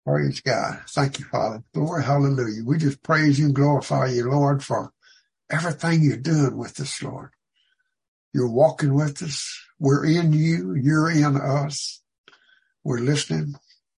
Praise God. Thank you, Father. Glory, hallelujah. We just praise you and glorify you, Lord, for everything you're doing with us, Lord. You're walking with us. We're in you. You're in us. We're listening.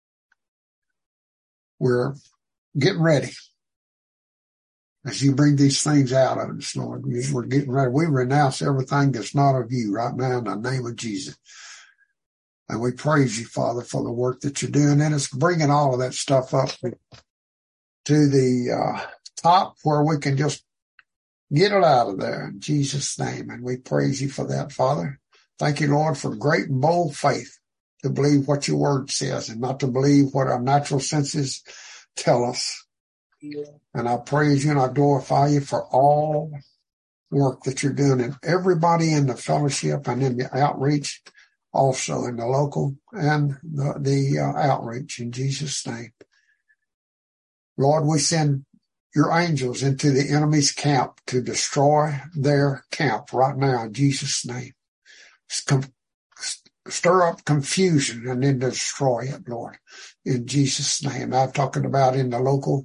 We're getting ready. As you bring these things out of us, Lord, we're getting ready. We renounce everything that's not of you right now in the name of Jesus. And we praise you, Father, for the work that you're doing. And it's bringing all of that stuff up to the top where we can just get it out of there in Jesus' name. And we praise you for that, Father. Thank you, Lord, for great and bold faith to believe what your word says and not to believe what our natural senses tell us. Yeah. And I praise you and I glorify you for all work that you're doing and everybody in the fellowship and in the outreach, also in the local and the outreach in Jesus' name. Lord, we send your angels into the enemy's camp to destroy their camp right now in Jesus' name. Stir up confusion and then destroy it, Lord, in Jesus' name. I'm talking about in the local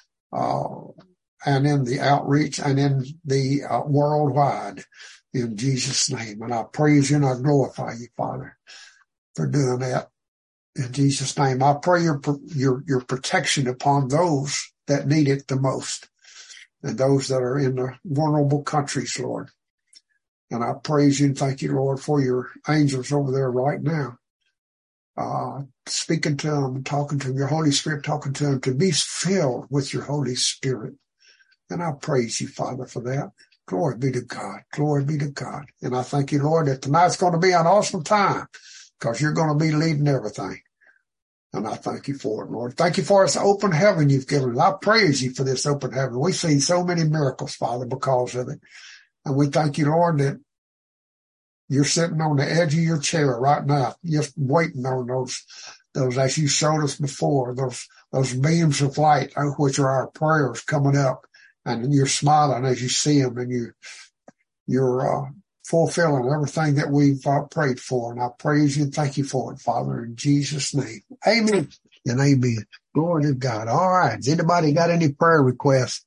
and in the outreach and in the worldwide in Jesus' name. And I praise you and I glorify you, Father, for doing that. In Jesus' name, I pray your protection upon those that need it the most and those that are in the vulnerable countries, Lord. And I praise you and thank you, Lord, for your angels over there right now, speaking to them, talking to them, your Holy Spirit talking to them, to be filled with your Holy Spirit. And I praise you, Father, for that. Glory be to God. Glory be to God. And I thank you, Lord, that tonight's going to be an awesome time because you're going to be leading everything. And I thank you for it, Lord. Thank you for this open heaven you've given us. I praise you for this open heaven. We see so many miracles, Father, because of it. And we thank you, Lord, that you're sitting on the edge of your chair right now, just waiting on those as you showed us before, those beams of light, which are our prayers coming up. And you're smiling as you see them, and you're fulfilling everything that we've prayed for. And I praise you and thank you for it, Father, in Jesus' name. Amen and amen. Glory to God. All right. Has anybody got any prayer requests?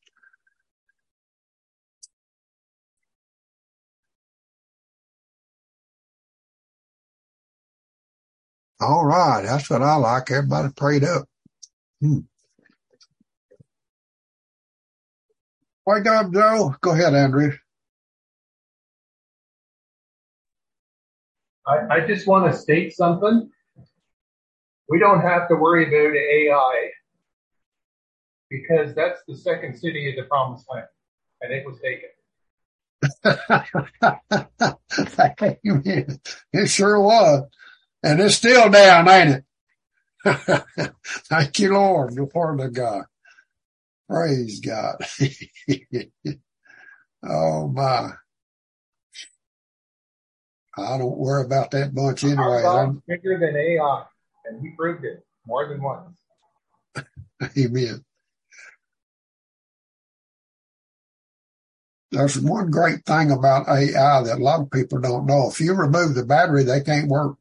All right. That's what I like. Everybody prayed up. Wake up, Joe. Go ahead, Andrew. I just want to state something. We don't have to worry about AI because that's the second city of the Promised Land, and it was taken. Amen. It sure was. And it's still down, ain't it? Thank you, Lord. Glory to God. Praise God. Oh, my. I don't worry about that bunch anyway. Our God's bigger than AI, and he proved it more than once. Amen. There's one great thing about AI that a lot of people don't know. If you remove the battery, they can't work.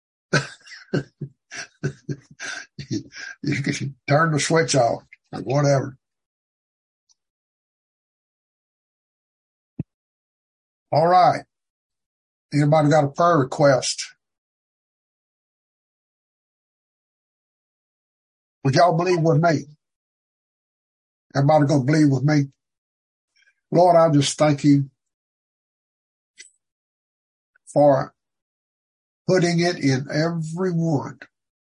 You can turn the switch off or whatever. All right. Anybody got a prayer request? Would y'all believe with me? Everybody gonna believe with me? Lord, I just thank you for putting it in everyone,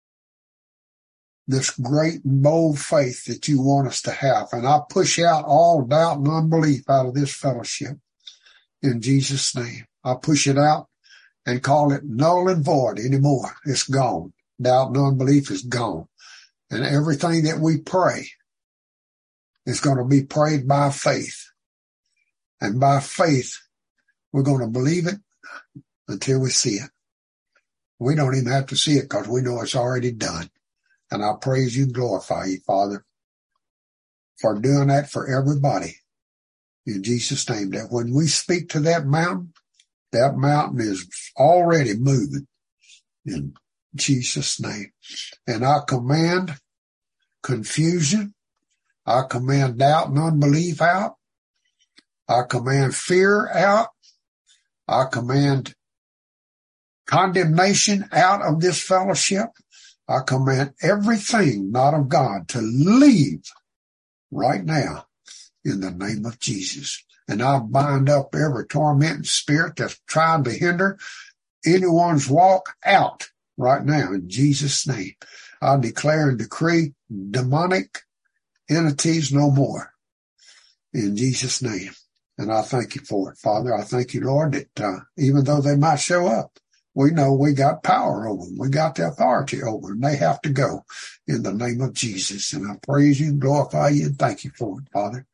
this great and bold faith that you want us to have. And I push out all doubt and unbelief out of this fellowship in Jesus' name. I push it out and call it null and void anymore. It's gone. Doubt and unbelief is gone. And everything that we pray is going to be prayed by faith. And by faith, we're going to believe it until we see it. We don't even have to see it because we know it's already done. And I praise you and glorify you, Father, for doing that for everybody in Jesus' name. That when we speak to that mountain is already moving in Jesus' name. And I command confusion. I command doubt and unbelief out. I command fear out. I command condemnation out of this fellowship. I command everything not of God to leave right now in the name of Jesus. And I bind up every tormenting spirit that's trying to hinder anyone's walk out right now in Jesus' name. I declare and decree demonic entities no more in Jesus' name. And I thank you for it, Father. I thank you, Lord, that even though they might show up, we know we got power over them. We got the authority over them. They have to go in the name of Jesus. And I praise you, glorify you, and thank you for it, Father.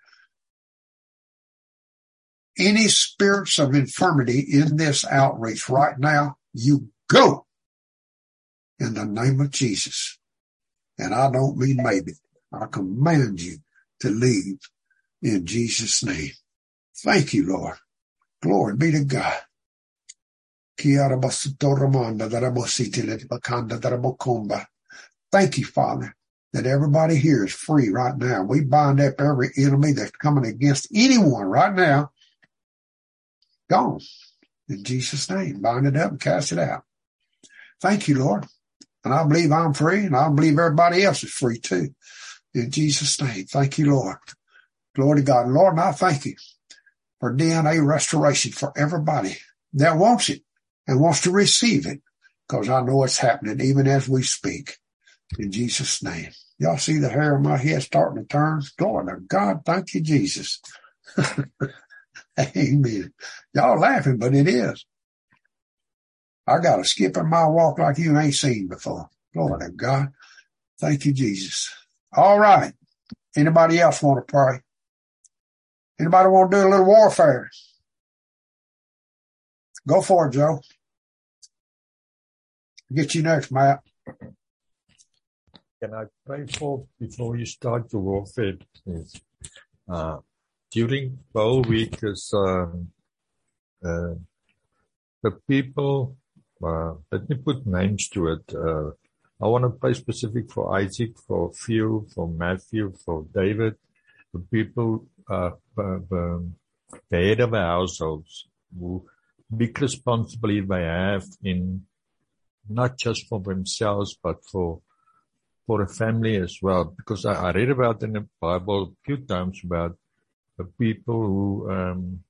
Any spirits of infirmity in this outreach right now, you go in the name of Jesus. And I don't mean maybe. I command you to leave in Jesus' name. Thank you, Lord. Glory be to God. Thank you, Father, that everybody here is free right now. We bind up every enemy that's coming against anyone right now. Gone. In Jesus' name. Bind it up and cast it out. Thank you, Lord. And I believe I'm free, and I believe everybody else is free too. In Jesus' name. Thank you, Lord. Glory to God. Lord, and I thank you for DNA restoration for everybody that wants it and wants to receive it, because I know it's happening even as we speak. In Jesus' name. Y'all see the hair on my head starting to turn? Glory to God. Thank you, Jesus. Amen. Y'all laughing, but it is. I got a skip in my walk like you ain't seen before. Glory to God. Thank you, Jesus. All right. Anybody else want to pray? Anybody want to do a little warfare? Go for it, Joe. Get you next, Matt. Can I pray for before you start your warfare? During the whole week is the people, let me put names to it. I want to pray specific for Isaac, for Phil, for Matthew, for David, the people, the head of our households, who big responsibility they have in not just for themselves, but for a family as well. Because I read about in the Bible a few times about the people who,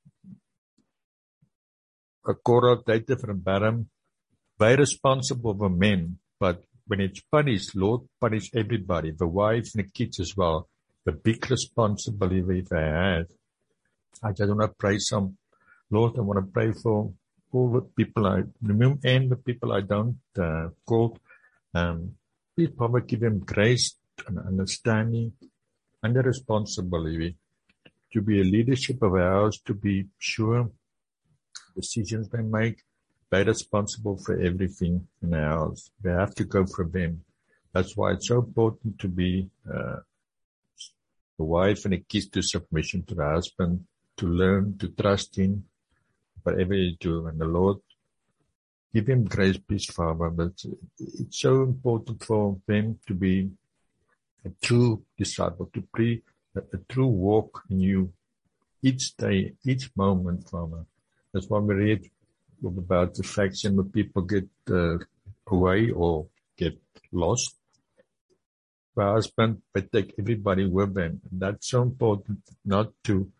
Korah, Dathan, and Abiram, they're responsible for men, but when it's punished, Lord punish everybody, the wives and the kids as well. The big responsibility they have. I just want to pray some, Lord, I want to pray for all the people I remember and the people I don't call. Please, Father, give them grace and understanding and the responsibility to be a leadership of ours, to be sure decisions they make, they're responsible for everything in our house. They have to go for them. That's why it's so important to be the wife and the kids to submission to the husband, to learn, to trust him, whatever you do. And the Lord, give him grace, please, Father. But it's so important for them to be a true disciple, to be a true walk in you each day, each moment, Father. That's why we read about the faction where people get away or get lost. The husband, they take everybody with them. That's so important, not to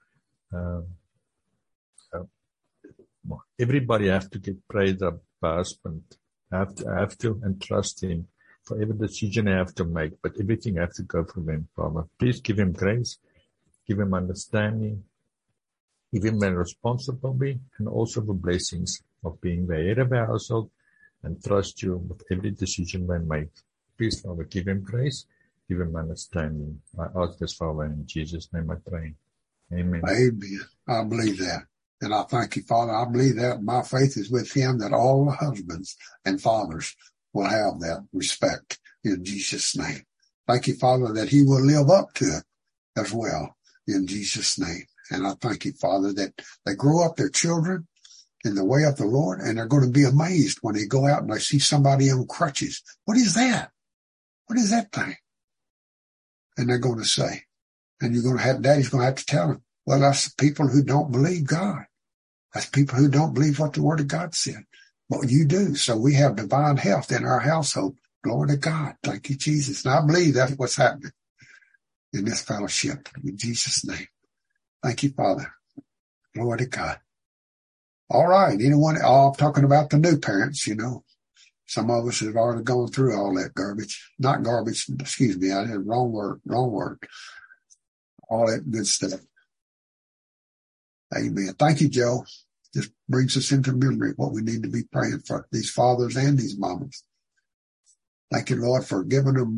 everybody have to get prayed up. The husband have to and trust him for every decision they have to make, but everything has to go for them, Father. Please give him grace, give him understanding, give him the responsibility and also the blessings of being the head of our household and trust you with every decision they make. Please, Father, give him grace, give him understanding. I ask this, Father, in Jesus' name I pray. Amen. Amen. I believe that. And I thank you, Father. I believe that my faith is with him, that all the husbands and fathers will have that respect in Jesus' name. Thank you, Father, that he will live up to it as well in Jesus' name. And I thank you, Father, that they grow up their children in the way of the Lord, and they're going to be amazed when they go out and they see somebody on crutches. What is that? What is that thing? And they're going to say, and Daddy's going to have to tell them, well, that's people who don't believe God. That's people who don't believe what the Word of God said. But you do. So we have divine health in our household. Glory to God. Thank you, Jesus. And I believe that's what's happening in this fellowship. In Jesus' name. Thank you, Father. Glory to God. All right. I'm talking about the new parents, Some of us have already gone through all that garbage. Not garbage, excuse me. I had wrong word. All that good stuff. Amen. Thank you, Joe. Just brings us into memory what we need to be praying for these fathers and these mamas. Thank you, Lord, for giving them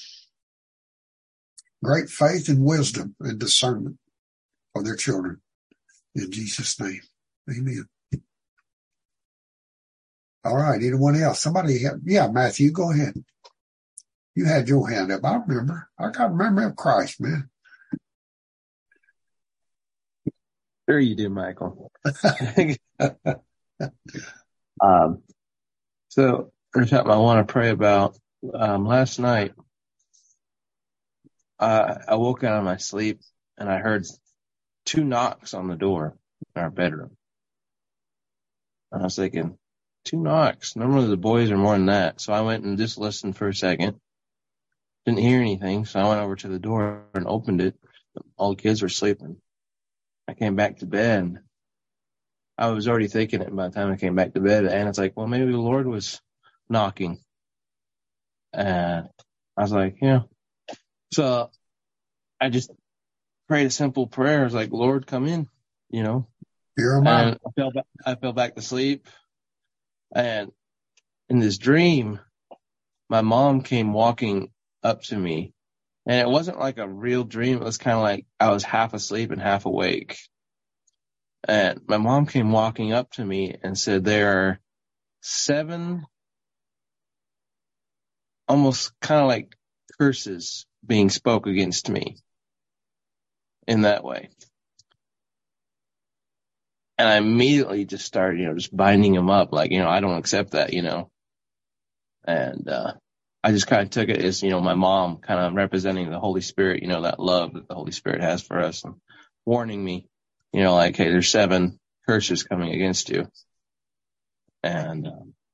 great faith and wisdom and discernment for their children. In Jesus' name. Amen. All right. Anyone else? Matthew, go ahead. You had your hand up. I remember. I got memory of Christ, man. Sure you do, Michael. So there's something I want to pray about. Last night, I woke out of my sleep and I heard 2 knocks on the door in our bedroom. And I was thinking, 2 knocks. Normally the boys are more than that. So I went and just listened for a second. Didn't hear anything. So I went over to the door and opened it. All the kids were sleeping. I came back to bed. I was already thinking it by the time I came back to bed. And it's like, well, maybe the Lord was knocking. And I was like, yeah. So I just prayed a simple prayer. I was like, Lord, come in, Here am I. And I fell back to sleep. And in this dream, my mom came walking up to me. And it wasn't like a real dream. It was kind of like I was half asleep and half awake. And my mom came walking up to me and said, there are 7 almost kind of like curses being spoke against me in that way. And I immediately just started, just binding them up. Like, I don't accept that, And I just kind of took it as, my mom kind of representing the Holy Spirit, that love that the Holy Spirit has for us, and warning me, like, hey, there's 7 curses coming against you. And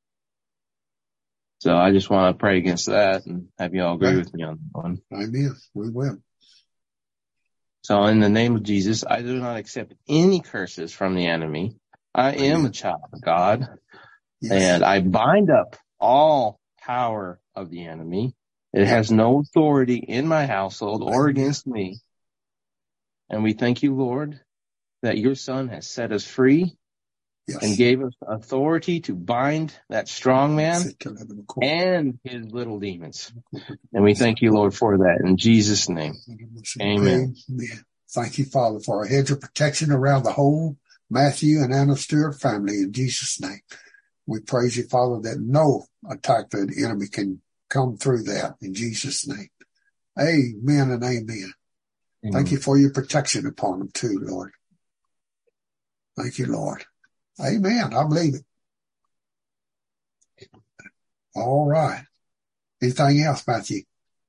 so I just want to pray against that and have you all agree with me on that one. Amen. We will. So in the name of Jesus, I do not accept any curses from the enemy. I am a child of God. Yes. And I bind up all power of the enemy. It has no authority in my household or against me. And we thank you, Lord, that your Son has set us free and gave us authority to bind that strong man and his little demons. And we thank you, Lord, for that. In Jesus' name, amen. Thank you, Father, for a hedge of protection around the whole Matthew and Anna Stewart family. In Jesus' name, we praise you, Father, that no attack of the enemy can come through that. In Jesus' name, amen and amen. Thank you for your protection upon them too, Lord. Thank you, Lord. Amen. I believe it. All right. Anything else, Matthew?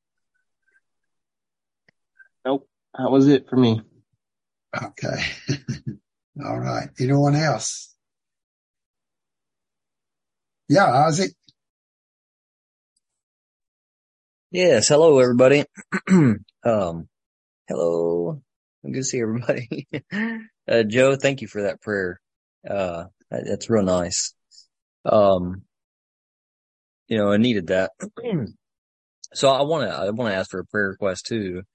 Nope. That was it for me. Okay. All right. Anyone else? Yeah, Isaac. Yes. Hello, everybody. Hello. Good to see everybody. Joe, thank you for that prayer. That's real nice. I needed that. So I want to ask for a prayer request too.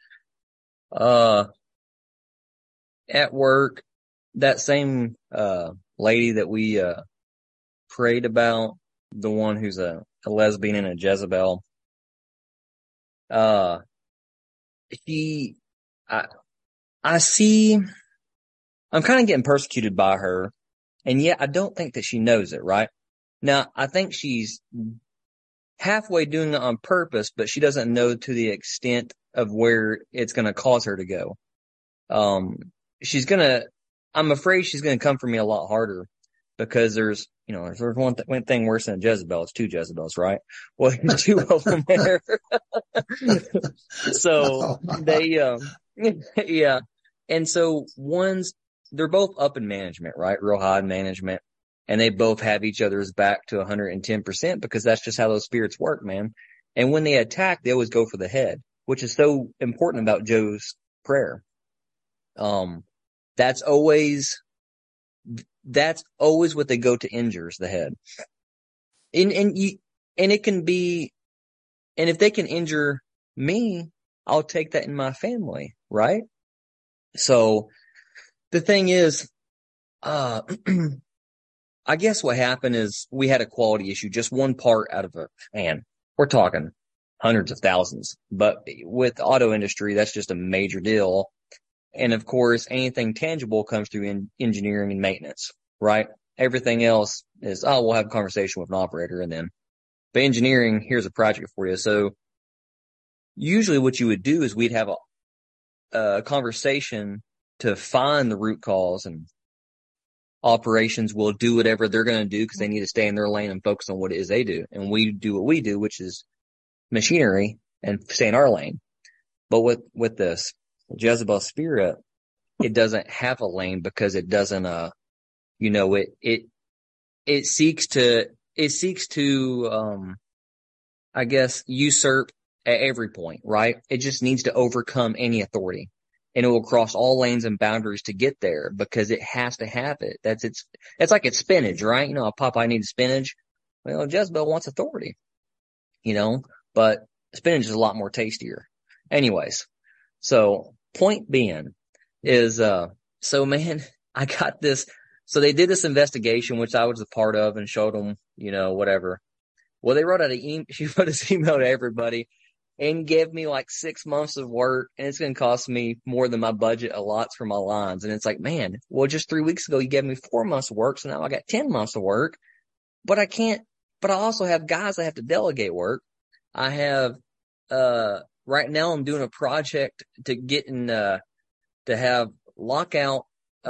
At work, that same, lady that we, prayed about, the one who's a lesbian and a Jezebel, I see, I'm kind of getting persecuted by her, and yet I don't think that she knows it, right? Now, I think she's halfway doing it on purpose, but she doesn't know to the extent of where it's going to cause her to go. I'm afraid she's going to come for me a lot harder, because there's one thing worse than a Jezebel. It's 2 Jezebels, right? Well, 2 of them there. So Oh, my. they, yeah. And so they're both up in management, right? Real high in management. And they both have each other's back to 110% because that's just how those spirits work, man. And when they attack, they always go for the head, which is so important about Joe's prayer. That's always what they go to injure, is the head. And it can be, and if they can injure me, I'll take that in my family, right? So the thing is, I guess what happened is we had a quality issue, just one part out of we're talking hundreds of thousands, but with the auto industry, that's just a major deal. And of course, anything tangible comes through engineering and maintenance, right? Everything else is, we'll have a conversation with an operator and then, but engineering, here's a project for you. So usually what you would do is we'd have a conversation to find the root cause, and operations will do whatever they're going to do because they need to stay in their lane and focus on what it is they do. And we do what we do, which is machinery, and stay in our lane. But with this Jezebel spirit, it doesn't have a lane because it doesn't, it seeks to, I guess, usurp at every point, right? It just needs to overcome any authority. And it will cross all lanes and boundaries to get there because it has to have it. It's like it's spinach, right? Popeye needs spinach. Well, Jezebel wants authority, but spinach is a lot more tastier. Anyways, so point being is, man, I got this. So they did this investigation, which I was a part of, and showed them, whatever. Well, they wrote out she wrote this email to everybody and gave me like 6 months of work, and it's going to cost me more than my budget allots for my lines. And it's like, man, well, just 3 weeks ago, you gave me 4 months of work. So now I got 10 months of work, but I also have guys I have to delegate work. I have, right now I'm doing a project to get in, to have lockout.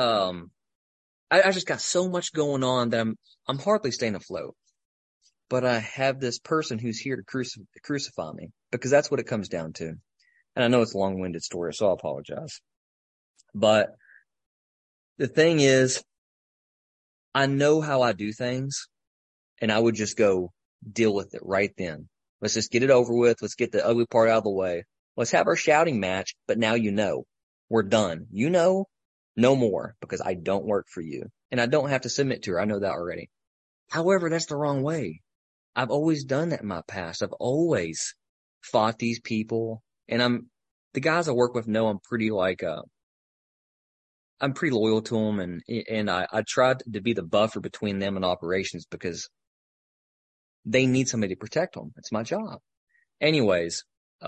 I just got so much going on that I'm hardly staying afloat. But I have this person who's here to crucify me, because that's what it comes down to. And I know it's a long-winded story, so I apologize. But the thing is, I know how I do things, and I would just go deal with it right then. Let's just get it over with. Let's get the ugly part out of the way. Let's have our shouting match, but now we're done. No more, because I don't work for you. And I don't have to submit to her. I know that already. However, that's the wrong way. I've always done that in my past. I've always fought these people, and the guys I work with know I'm pretty I'm pretty loyal to them, and I tried to be the buffer between them and operations because they need somebody to protect them. It's my job. Anyways,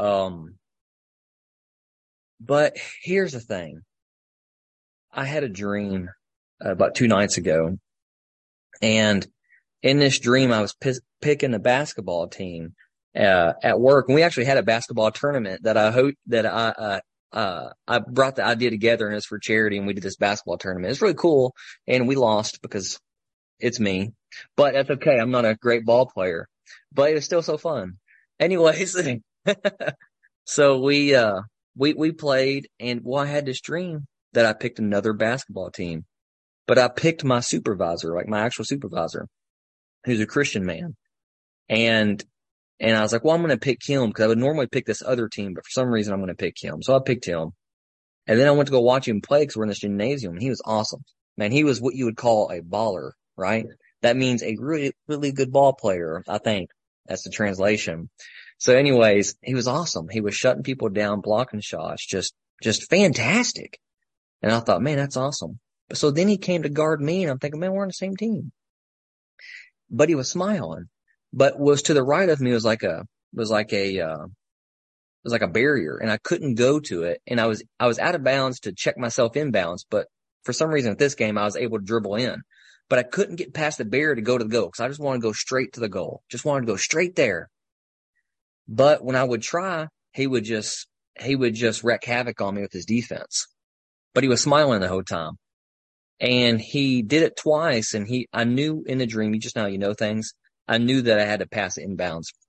but here's the thing. I had a dream about 2 nights ago, and in this dream, I was picking a basketball team at work, and we actually had a basketball tournament that I brought the idea together, and it's for charity, and we did this basketball tournament. It's really cool, and we lost because it's me, but that's okay. I'm not a great ball player, but it was still so fun. Anyways, so we played, and I had this dream that I picked another basketball team, but I picked my supervisor, like my actual supervisor, who's a Christian man. And I was like, well, I'm going to pick him because I would normally pick this other team, but for some reason I'm going to pick him. So I picked him. And then I went to go watch him play because we're in this gymnasium, and he was awesome. Man, he was what you would call a baller, right? That means a really, really good ball player, I think. That's the translation. So anyways, he was awesome. He was shutting people down, blocking shots, just fantastic. And I thought, man, that's awesome. So then he came to guard me, and I'm thinking, man, we're on the same team. But he was smiling. But was to the right of me was like a barrier, and I couldn't go to it. And I was out of bounds to check myself inbounds, but for some reason at this game I was able to dribble in. But I couldn't get past the barrier to go to the goal because I just wanted to go straight to the goal. Just wanted to go straight there. But when I would try, he would just wreak havoc on me with his defense. But he was smiling the whole time. And he did it twice, and I knew in the dream, you know things. I knew that I had to pass it inbounds.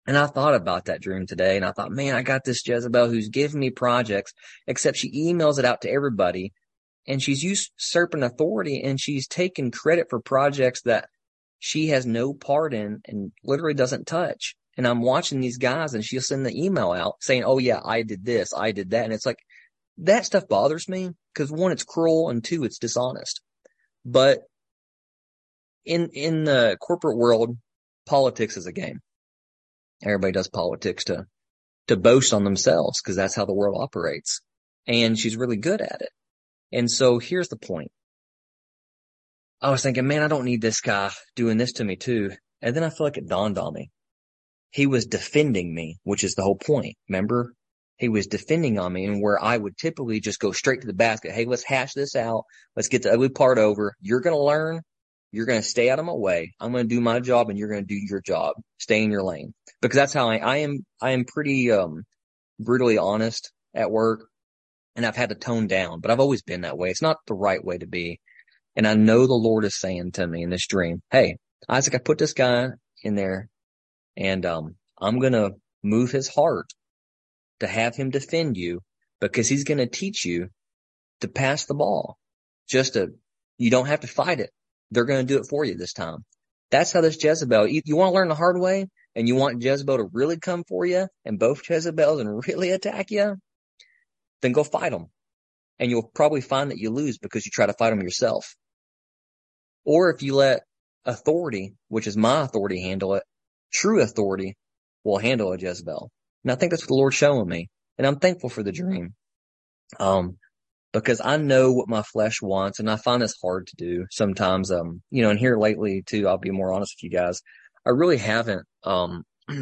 And I thought about that dream today, and I thought, man, I got this Jezebel who's giving me projects, except she emails it out to everybody, and she's usurping authority, and she's taking credit for projects that she has no part in and literally doesn't touch. And I'm watching these guys, and she'll send the email out saying, oh yeah, I did this, I did that. And it's like, that stuff bothers me because one, it's cruel, and two, it's dishonest. But in the corporate world, politics is a game. Everybody does politics to boast on themselves because that's how the world operates. And she's really good at it. And so here's the point. I was thinking, man, I don't need this guy doing this to me too. And then I feel like it dawned on me. He was defending me, which is the whole point. Remember? He was defending on me, and where I would typically just go straight to the basket. Hey, let's hash this out. Let's get the ugly part over. You're going to learn. You're going to stay out of my way. I'm going to do my job, and you're going to do your job. Stay in your lane. Because that's how I am pretty brutally honest at work, and I've had to tone down, but I've always been that way. It's not the right way to be. And I know the Lord is saying to me in this dream, hey, Isaac, I put this guy in there, and I'm going to move his heart to have him defend you, because he's going to teach you to pass the ball. You don't have to fight it. They're going to do it for you this time. That's how this Jezebel, you want to learn the hard way, and you want Jezebel to really come for you, and both Jezebels and really attack you, then go fight them. And you'll probably find that you lose because you try to fight them yourself. Or if you let authority, which is my authority, handle it, true authority will handle a Jezebel. And I think that's what the Lord's showing me. And I'm thankful for the dream. Because I know what my flesh wants, and I find this hard to do sometimes. And here lately too, I'll be more honest with you guys. I really haven't, I've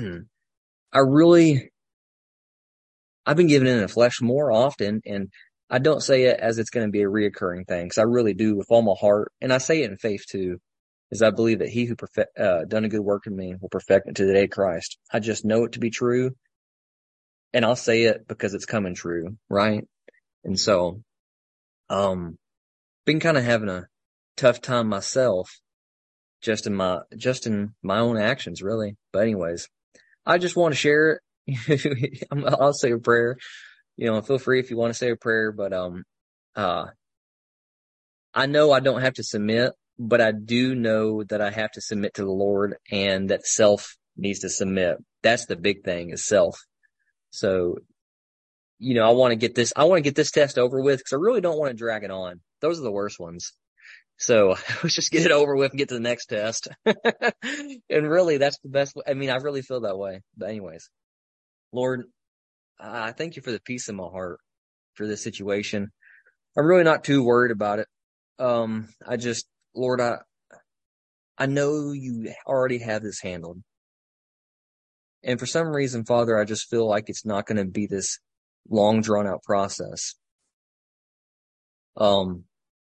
been giving in the flesh more often, and I don't say it as it's going to be a reoccurring thing, because I really do with all my heart. And I say it in faith too, is I believe that he who done a good work in me will perfect it to the day of Christ. I just know it to be true. And I'll say it because it's coming true, right? And so, been kind of having a tough time myself, just in my own actions, really. But anyways, I just want to share it. I'll say a prayer. Feel free if you want to say a prayer. But I know I don't have to submit, but I do know that I have to submit to the Lord, and that self needs to submit. That's the big thing, is self. So, I want to get this test over with, because I really don't want to drag it on. Those are the worst ones. So let's just get it over with and get to the next test. And really, that's the best. I really feel that way. But anyways, Lord, I thank you for the peace in my heart for this situation. I'm really not too worried about it. Lord, I know you already have this handled. And for some reason, Father, I just feel like it's not going to be this long drawn out process. Lord,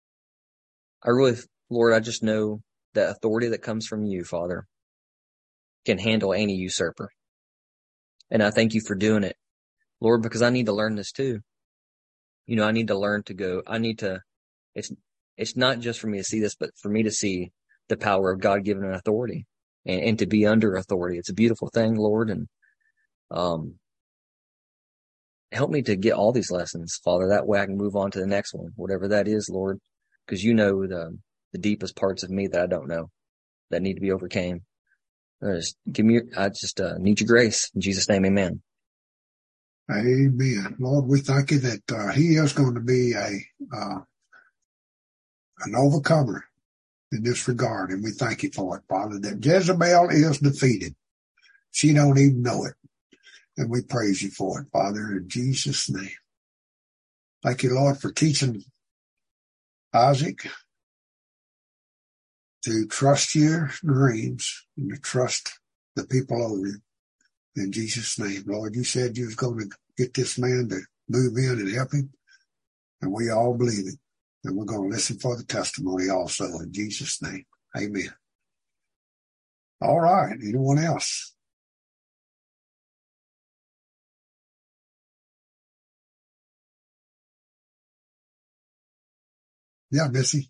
I just know that authority that comes from you, Father, can handle any usurper. And I thank you for doing it, Lord, because I need to learn this too. I need to learn to go. It's not just for me to see this, but for me to see the power of God given an authority and to be under authority. It's a beautiful thing, Lord. And, help me to get all these lessons, Father. That way I can move on to the next one, whatever that is, Lord, because you know the deepest parts of me that I don't know, that need to be overcame. I just need your grace. In Jesus' name, amen. Amen. Lord, we thank you that he is going to be an overcomer in this regard, and we thank you for it, Father, that Jezebel is defeated. She don't even know it. And we praise you for it, Father, in Jesus' name. Thank you, Lord, for teaching Isaac to trust your dreams and to trust the people over you. In Jesus' name, Lord, you said you was going to get this man to move in and help him, and we all believe it. And we're going to listen for the testimony also, in Jesus' name. Amen. All right. Anyone else? Yeah, Missy.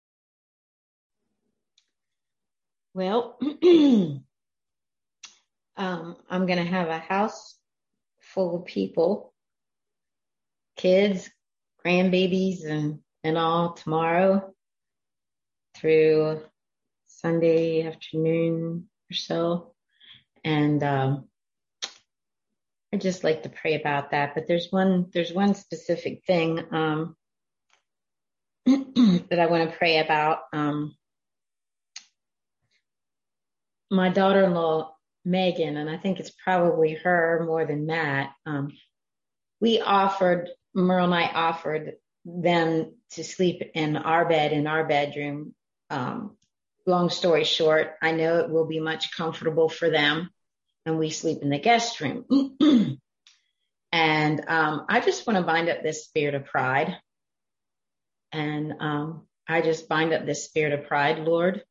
Well, I'm going to have a house full of people, kids, grandbabies, and all tomorrow through Sunday afternoon or so. And I'd just like to pray about that. But there's one specific thing that I want to pray about. My daughter-in-law, Megan, and I think it's probably her more than Matt, Merle and I offered them to sleep in our bed, in our bedroom. Long story short, I know it will be much comfortable for them, and we sleep in the guest room. And I just want to bind up this spirit of pride. And I just bind up this spirit of pride, Lord,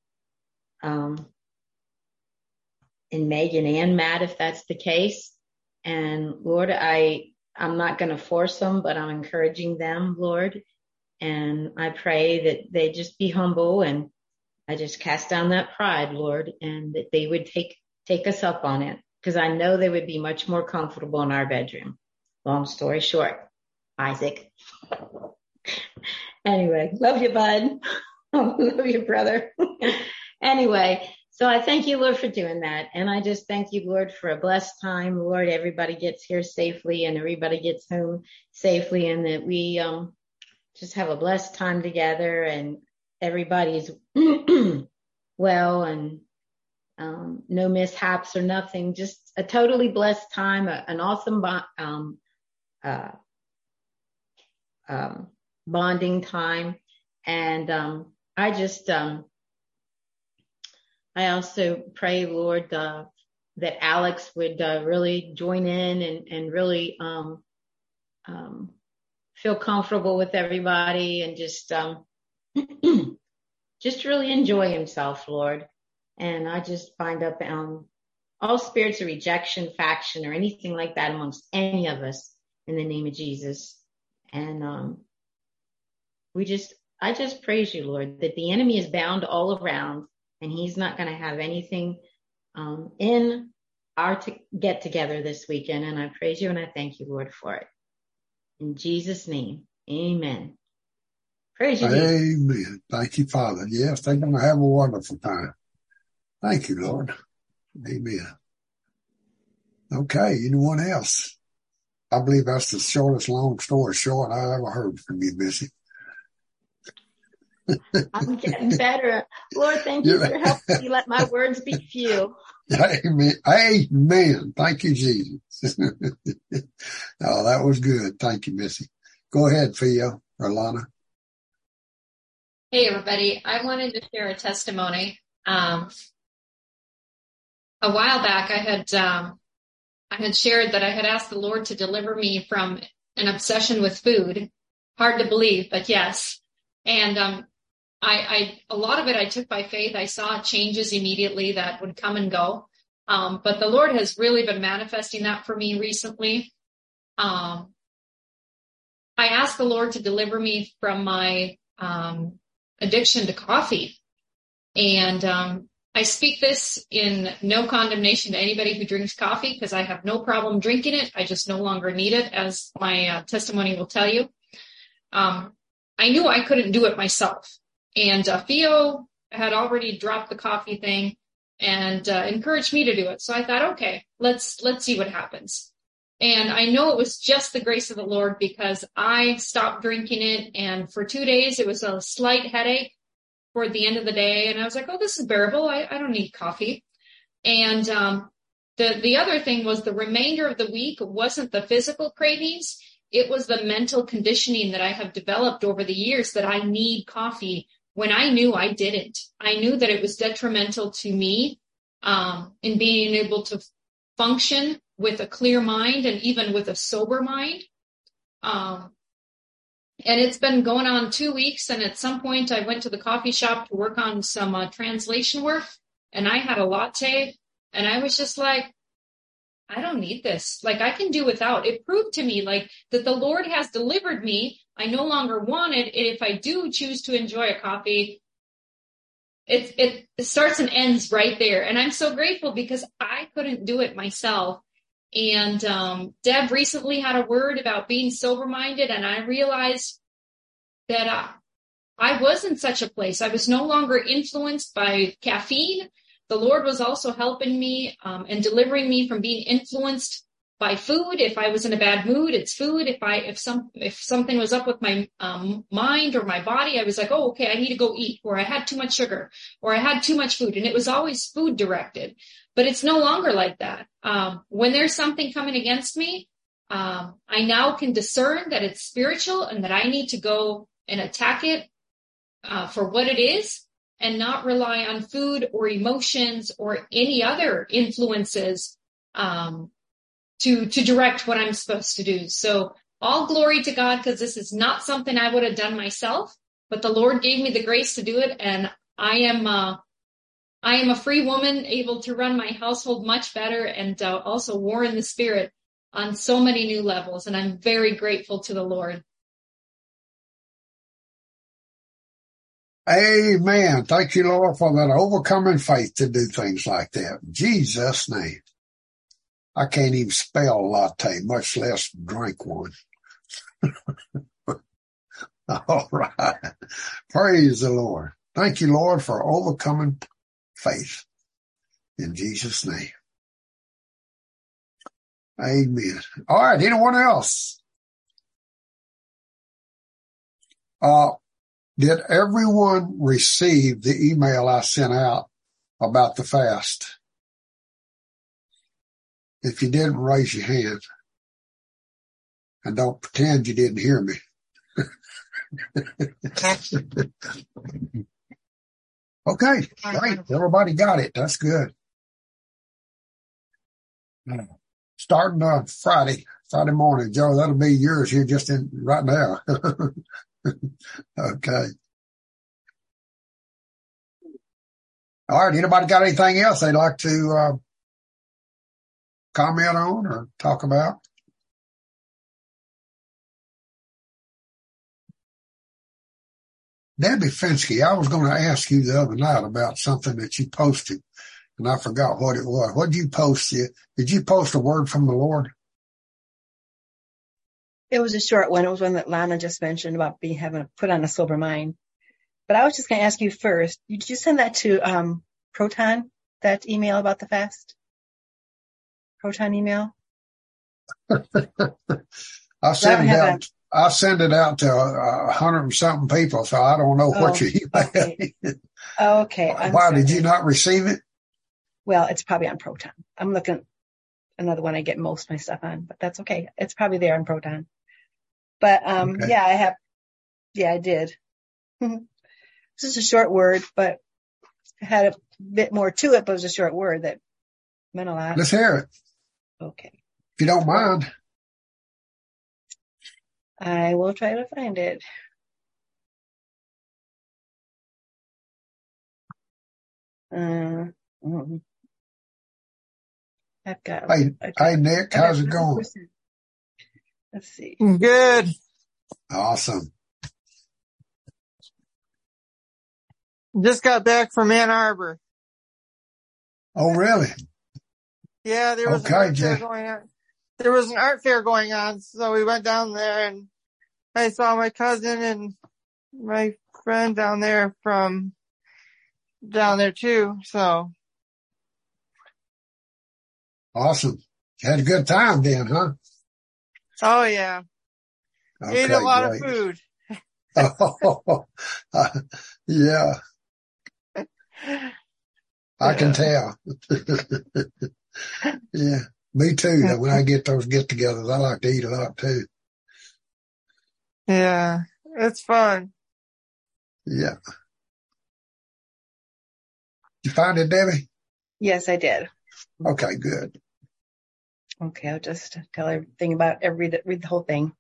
in Megan and Matt, if that's the case. And Lord, I'm not going to force them, but I'm encouraging them, Lord. And I pray that they just be humble, and I just cast down that pride, Lord, and that they would take us up on it, because I know they would be much more comfortable in our bedroom. Long story short, Isaac. Anyway, love you, bud. Love you, brother. Anyway, so I thank you, Lord, for doing that. And I just thank you, Lord, for a blessed time. Lord, everybody gets here safely and everybody gets home safely, and that we just have a blessed time together, and everybody's well, and no mishaps or nothing. Just a totally blessed time, an awesome bonding time. And I also pray, Lord, that Alex would really join in and really feel comfortable with everybody, and just really enjoy himself, Lord. And I just bind up all spirits of rejection, faction, or anything like that amongst any of us in the name of Jesus. And I just praise you, Lord, that the enemy is bound all around, and he's not going to have anything in our get together this weekend. And I praise you and I thank you, Lord, for it. In Jesus' name, amen. Praise you. Amen. Thank you, Father. Yes, they're going to have a wonderful time. Thank you, Lord. Amen. Okay, anyone else? I believe that's the shortest long story short I ever heard from you, Missy. I'm getting better. Lord, thank you for helping me let my words be few. Amen. Amen. Thank you, Jesus. Oh, that was good. Thank you, Missy. Go ahead, Theo or Lana. Hey, everybody. I wanted to share a testimony. A while back, I had shared that I had asked the Lord to deliver me from an obsession with food. Hard to believe, but yes. And a lot of it I took by faith. I saw changes immediately that would come and go. But the Lord has really been manifesting that for me recently. I asked the Lord to deliver me from my addiction to coffee. And I speak this in no condemnation to anybody who drinks coffee, because I have no problem drinking it. I just no longer need it, as my testimony will tell you. I knew I couldn't do it myself. And Theo had already dropped the coffee thing and encouraged me to do it. So I thought, okay, let's see what happens. And I know it was just the grace of the Lord, because I stopped drinking it. And for 2 days, it was a slight headache toward the end of the day. And I was like, oh, this is bearable. I don't need coffee. And the other thing was, the remainder of the week wasn't the physical cravings. It was the mental conditioning that I have developed over the years that I need coffee when I knew I didn't. I knew that it was detrimental to me in being able to function with a clear mind and even with a sober mind. And it's been going on 2 weeks. And at some point I went to the coffee shop to work on some translation work, and I had a latte, and I was just like, I don't need this. Like, I can do without. It proved to me like that the Lord has delivered me. I no longer want it. And if I do choose to enjoy a coffee, it starts and ends right there. And I'm so grateful because I couldn't do it myself. And Deb recently had a word about being sober-minded, and I realized that I was in such a place. I was no longer influenced by caffeine. The Lord was also helping me and delivering me from being influenced by food. If I was in a bad mood, it's food. If something was up with my mind or my body, I was like, oh, okay, I need to go eat, or I had too much sugar, or I had too much food. And it was always food directed. But it's no longer like that. When there's something coming against me, I now can discern that it's spiritual and that I need to go and attack it for what it is, and not rely on food or emotions or any other influences to direct what I'm supposed to do. So all glory to God, because this is not something I would have done myself, but the Lord gave me the grace to do it. And I am a free woman, able to run my household much better, and also war in the spirit on so many new levels. And I'm very grateful to the Lord. Amen. Thank you, Lord, for that overcoming faith to do things like that. In Jesus' name. I can't even spell latte, much less drink one. All right. Praise the Lord. Thank you, Lord, for overcoming faith. In Jesus' name. Amen. All right. Anyone else? Did everyone receive the email I sent out about the fast? If you didn't, raise your hand. And don't pretend you didn't hear me. Okay, great. Everybody got it. That's good. Starting on Friday morning, Joe, that'll be yours here just right now. Okay. All right. Anybody got anything else they'd like to comment on or talk about? Debbie Finsky, I was going to ask you the other night about something that you posted, and I forgot what it was. What did you post? Did you post a word from the Lord? It was a short one. It was one that Lana just mentioned about having to put on a sober mind. But I was just going to ask you first, did you send that to Proton, that email about the fast? Proton email? I send it out to 100 and something people, so I don't know what you emailed. Okay. Why did you not receive it? Well, it's probably on Proton. I'm looking at another one I get most of my stuff on, but that's okay. It's probably there on Proton. But okay. Yeah, I have. Yeah, I did. It's just a short word, but it had a bit more to it, but it was a short word that meant a lot. Let's hear it. Okay. If you don't mind. I will try to find it. I've got. Hey, Nick, how's it going? Let's see. Good. Awesome. Just got back from Ann Arbor. Oh, really? Yeah, there was an art fair going on. There was an art fair going on, so we went down there, and I saw my cousin and my friend down there too. So awesome. You had a good time then, huh? Oh yeah. Okay, ate a lot great. of food. Yeah. I can tell. Yeah, me too. When I get those get-togethers, I like to eat a lot too. Yeah, it's fun. Yeah. Did you find it, Debbie? Yes, I did. Okay, good. Okay, I'll just tell everything about read the whole thing.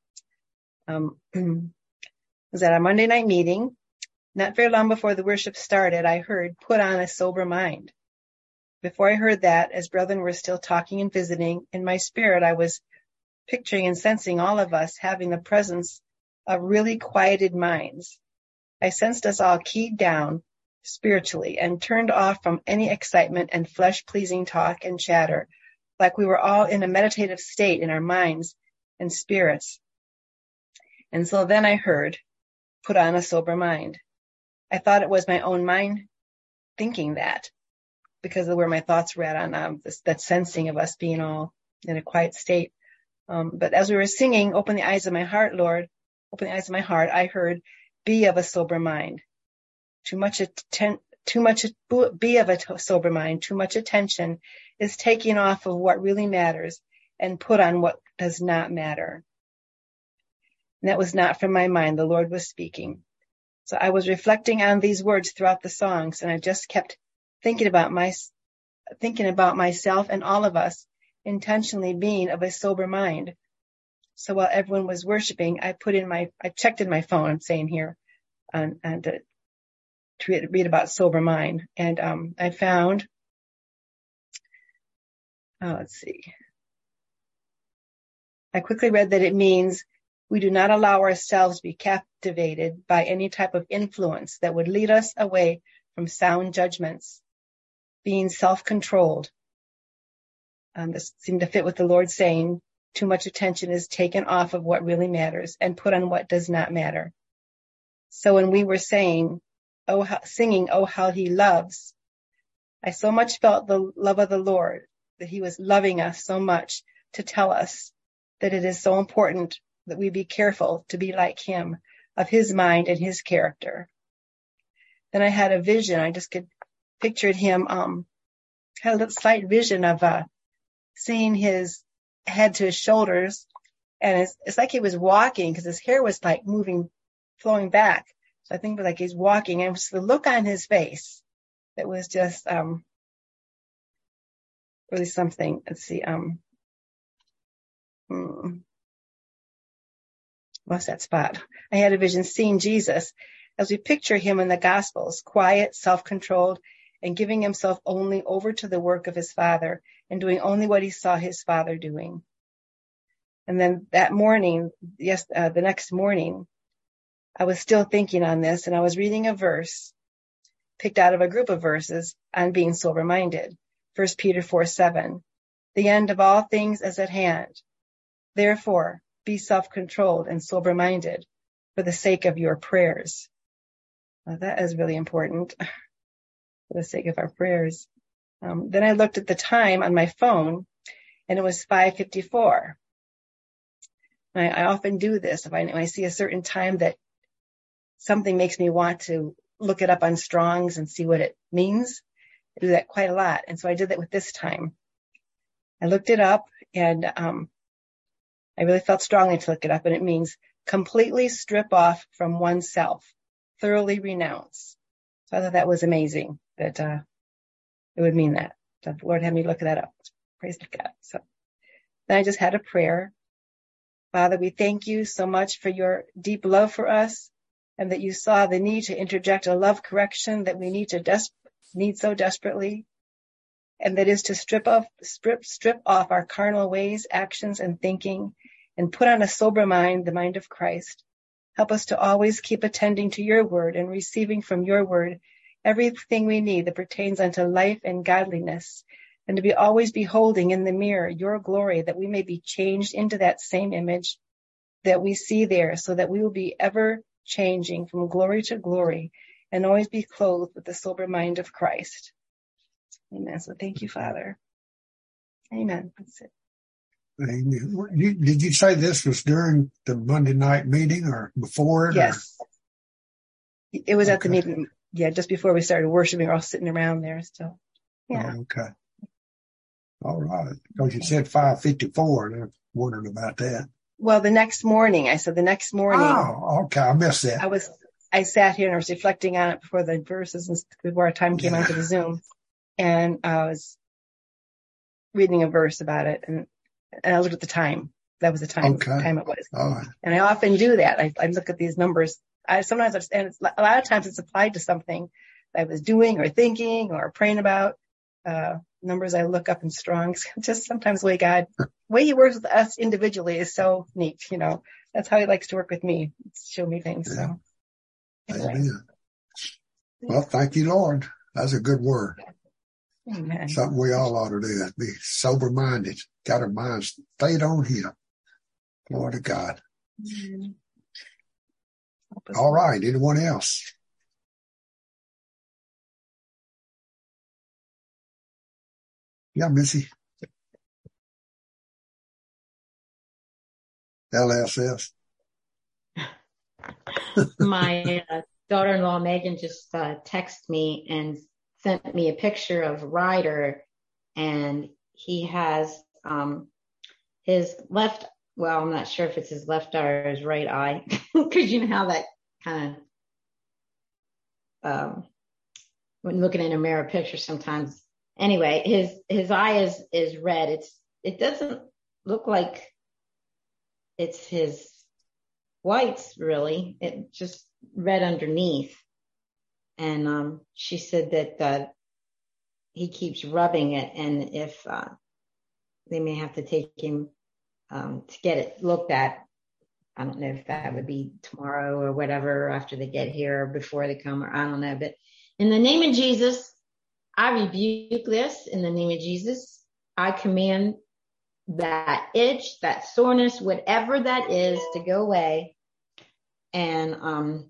Was at our Monday night meeting. Not very long before the worship started, I heard, "Put on a sober mind." Before I heard that, as brethren were still talking and visiting, in my spirit I was picturing and sensing all of us having the presence of really quieted minds. I sensed us all keyed down, spiritually, and turned off from any excitement and flesh-pleasing talk and chatter, like we were all in a meditative state in our minds and spirits. And so then I heard, put on a sober mind. I thought it was my own mind thinking that, because of where my thoughts were at on that sensing of us being all in a quiet state. But as we were singing, open the eyes of my heart, Lord, open the eyes of my heart, I heard, be of a sober mind. Be of a sober mind. Too much attention is taken off of what really matters and put on what does not matter. And that was not from my mind. The Lord was speaking. So I was reflecting on these words throughout the songs, and I just kept thinking about myself and all of us intentionally being of a sober mind. So while everyone was worshiping, I checked in my phone, I'm saying here, and to read about sober mind. And I found, let's see. I quickly read that it means we do not allow ourselves to be captivated by any type of influence that would lead us away from sound judgments, being self-controlled. This seemed to fit with the Lord saying, too much attention is taken off of what really matters and put on what does not matter. So when we were singing, oh, how he loves, I so much felt the love of the Lord, that he was loving us so much to tell us that it is so important that we be careful to be like him, of his mind and his character. Then I had a vision. I just pictured him, had a little slight vision of seeing his head to his shoulders, and it's like he was walking, because his hair was like flowing back. So I think like he's walking, and it was the look on his face that was just really something. Let's see, what's that spot? I had a vision seeing Jesus as we picture him in the Gospels, quiet, self-controlled, and giving himself only over to the work of his Father and doing only what he saw his Father doing. And then that morning, the next morning, I was still thinking on this, and I was reading a verse picked out of a group of verses on being sober-minded. 1 Peter 4:7. The end of all things is at hand. Therefore, be self-controlled and sober-minded for the sake of your prayers. Well, that is really important, for the sake of our prayers. Then I looked at the time on my phone, and it was 5:54. I often do this. If I see a certain time that something makes me want to look it up on Strong's and see what it means, I do that quite a lot. And so I did that with this time. I looked it up, and I really felt strongly to look it up, and it means completely strip off from oneself, thoroughly renounce. So I thought that was amazing that it would mean that. So the Lord had me look that up. Praise God. So then I just had a prayer. Father, we thank you so much for your deep love for us, and that you saw the need to interject a love correction that we need so desperately, and that is to strip off our carnal ways, actions, and thinking, and put on a sober mind, the mind of Christ. Help us to always keep attending to your word and receiving from your word everything we need that pertains unto life and godliness, and to be always beholding in the mirror your glory, that we may be changed into that same image that we see there, so that we will be ever changing from glory to glory and always be clothed with the sober mind of Christ. Amen. So thank you, Father. Amen. That's it. Amen. Did you say this was during the Monday night meeting or before it? Yes. Or? It was at the meeting. Yeah, just before we started worshiping, we're all sitting around there still. Yeah. Oh, okay. All right. Because you said 5:54, and I wondered about that. Well, the next morning. Oh, okay. I missed that. I sat here and I was reflecting on it before the verses and before our time came onto the Zoom. And I was reading a verse about it, and I looked at the time. That was the time it was. All right. And I often do that. I look at these numbers. A lot of times it's applied to something that I was doing or thinking or praying about. Numbers I look up in Strong's. Just sometimes the way he works with us individually is so neat. You know, that's how he likes to work with me. Show me things. So. Anyway. Well, thank you, Lord. That's a good word. Amen. Something we all ought to do. Be sober-minded. Got our minds stayed on Him. Glory to God. Amen. All right. Anyone else? Yeah, Missy. LSS. My daughter-in-law Megan just texted me and sent me a picture of Ryder, and he has his left, well, I'm not sure if it's his left eye or his right eye, because you know how that kind of when looking in a mirror picture sometimes. Anyway, his eye is red. It doesn't look like it's his whites, really. It just red underneath. And she said that he keeps rubbing it, and if they may have to take him to get it looked at. I don't know if that would be tomorrow or whatever, after they get here or before they come, or I don't know. But in the name of Jesus, I rebuke this. In the name of Jesus, I command that itch, that soreness, whatever that is, to go away. And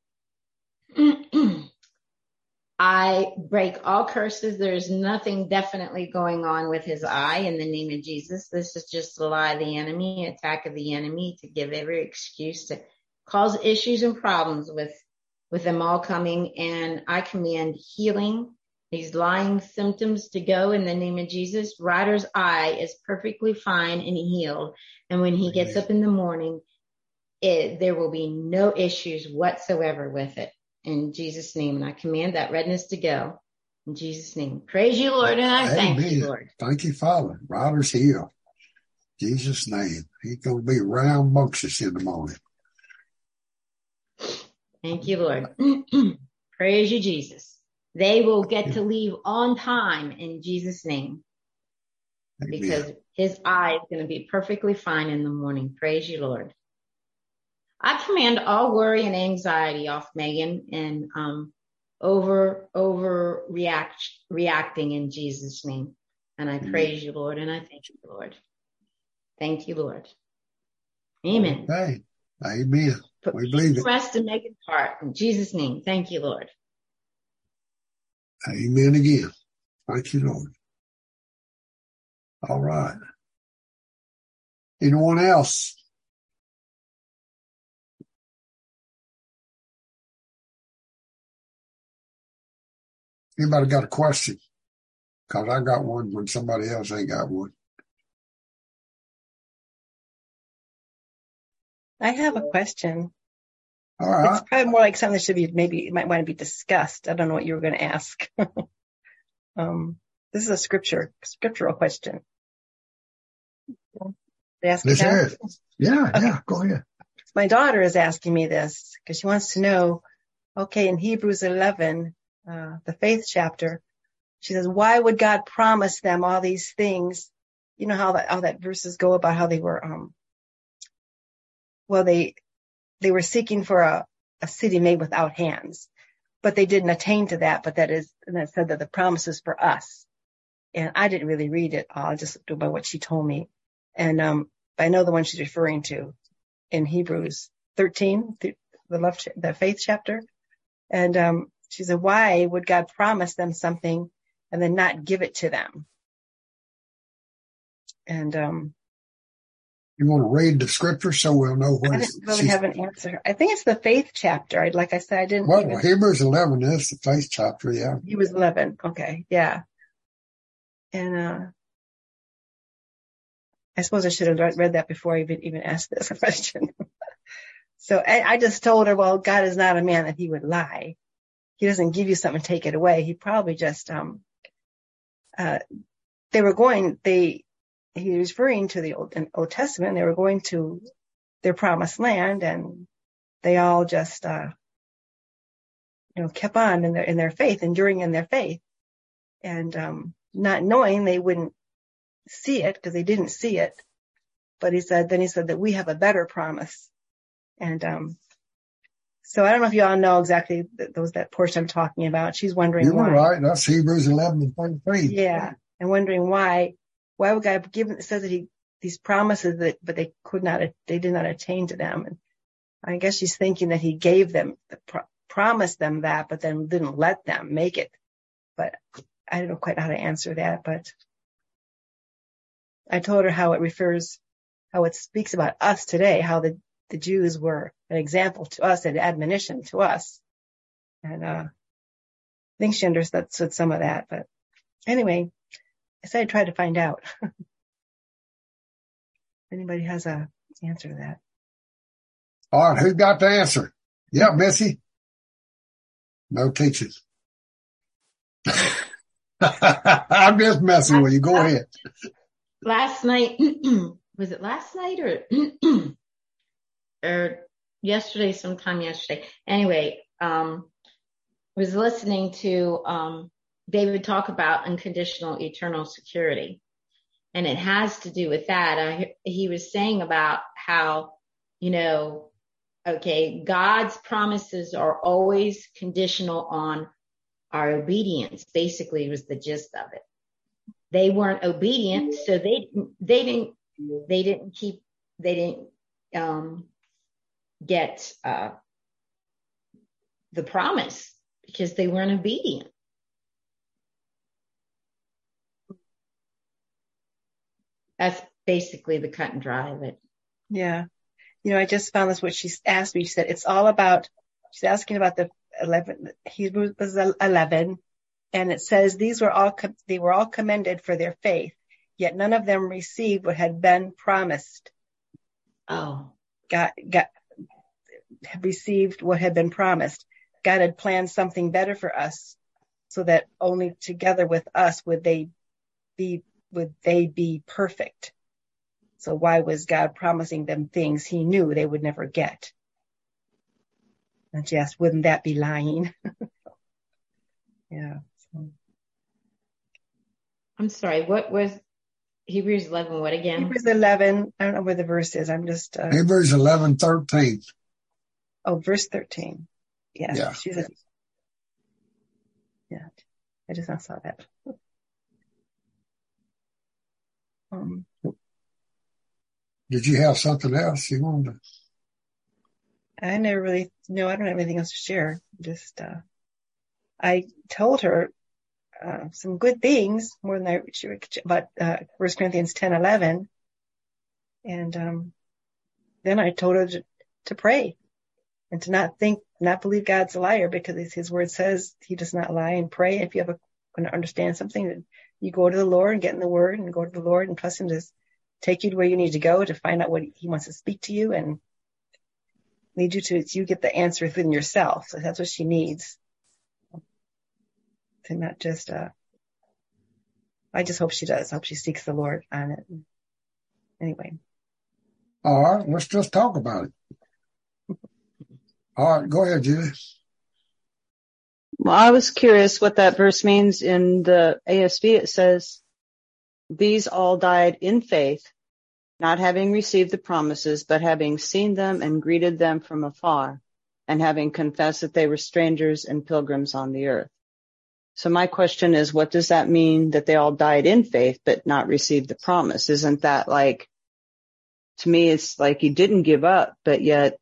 I break all curses. There's nothing definitely going on with his eye in the name of Jesus. This is just a lie of the enemy, attack of the enemy, to give every excuse to cause issues and problems with them all coming. And I command healing, these lying symptoms, to go in the name of Jesus. Ryder's eye is perfectly fine and healed. And when he gets up in the morning, there will be no issues whatsoever with it. In Jesus' name. And I command that redness to go. In Jesus' name. Praise you, Lord, and I thank you, Lord. Thank you, Father. Ryder's healed. Jesus' name. He's going to be round amongst us in the morning. Thank you, Lord. Praise you, Jesus. They will get to leave on time in Jesus' name. Amen. Because his eye is going to be perfectly fine in the morning. Praise you, Lord. I command all worry and anxiety off Megan, and reacting in Jesus' name. And I praise you, Lord, and I thank you, Lord. Thank you, Lord. Amen. Okay. Amen. We believe it. Rest in Megan's heart in Jesus' name. Thank you, Lord. Amen again. Thank you, Lord. All right. Anyone else? Anybody got a question? Because I got one when somebody else ain't got one. I have a question. All right. It's probably more like something that should be, maybe it might want to be discussed. I don't know what you were going to ask. This is a scriptural question. This is. Yeah, okay. Yeah, go ahead. My daughter is asking me this because she wants to know, okay, in Hebrews 11, the faith chapter, she says, why would God promise them all these things? You know how that verses go about how they were, they were seeking for a city made without hands, but they didn't attain to that. But and it said that the promise is for us. And I didn't really read it all, just by what she told me. And, I know the one she's referring to in Hebrews 13, the faith chapter. And, she said, why would God promise them something and then not give it to them? And, you want to read the scripture so we'll know what I didn't really have an answer. I think it's the faith chapter. Like I said, I didn't. Well, Hebrews 11 is the faith chapter, yeah. Hebrews 11. Okay. Yeah. And, I suppose I should have read that before I even asked this question. So I just told her, well, God is not a man that he would lie. He doesn't give you something and take it away. He probably just, he was referring to the Old Testament. They were going to their promised land, and they all just, kept on in their faith, enduring in their faith, and not knowing they wouldn't see it because they didn't see it. But he said that we have a better promise, and So I don't know if you all know exactly that portion I'm talking about. She's wondering why. You're right. That's Hebrews 11:33. Yeah. And wondering why would God give, it says that these promises but they did not attain to them. And I guess she's thinking that he gave them, promised them that, but then didn't let them make it. But I don't know quite how to answer that, but I told her how it speaks about us today, how the Jews were an example to us, an admonition to us. And I think she understood some of that. But anyway, I said I'd try to find out. If anybody has an answer to that. All right, who got the answer? Yeah, Missy. No teaching. I'm just messing with you. Go ahead. Last night, was it last night or yesterday, sometime yesterday? Anyway, was listening to David talk about unconditional eternal security. And it has to do with that. He was saying about how, God's promises are always conditional on our obedience. Basically, was the gist of it. They weren't obedient, so they didn't get the promise because they weren't obedient. That's basically the cut and dry of it. Yeah. I just found this, what she asked me. She said, it's all about, she's asking about the 11, Hebrews 11. And it says, they were all commended for their faith, yet none of them received what had been promised. Oh. God received what had been promised. God had planned something better for us so that only together with us would they be perfect. So why was God promising them things he knew they would never get? And she asked, wouldn't that be lying? Yeah. So. I'm sorry, what was Hebrews 11? What again? Hebrews 11. I don't know where the verse is. I'm just. Hebrews 11:13. Oh, verse 13. Yeah. Yeah. I just not saw that. Did you have something else you wanted to? I never really, no, I don't have anything else to share. Just, I told her, some good things more than about, 1 Corinthians 10:11. And, then I told her to pray and to not believe God's a liar, because his word says he does not lie, and pray. If you want to understand something, then you go to the Lord and get in the word and go to the Lord and trust him to take you to where you need to go to find out what he wants to speak to you and lead you you get the answer within yourself. So that's what she needs. To not just, I just hope she does. I hope she seeks the Lord on it. Anyway. All right. Let's just talk about it. All right. Go ahead, Julie. Well, I was curious what that verse means in the ASV. It says, these all died in faith, not having received the promises, but having seen them and greeted them from afar, and having confessed that they were strangers and pilgrims on the earth. So my question is, what does that mean that they all died in faith, but not received the promise? Isn't that like, to me, it's like you didn't give up, but yet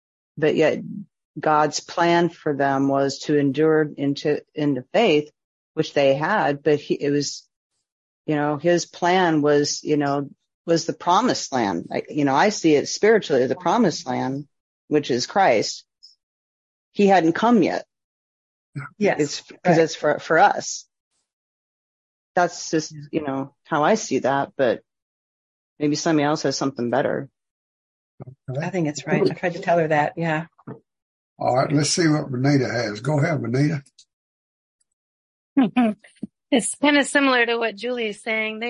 God's plan for them was to endure into faith, which they had, but his plan was, was the promised land. I see it spiritually, the promised land, which is Christ. He hadn't come yet. Yes. Because it's for us. That's just, how I see that, but maybe somebody else has something better. I think it's right. I tried to tell her that. Yeah. All right. Let's see what Benita has. Go ahead, Benita. It's kind of similar to what Julie is saying.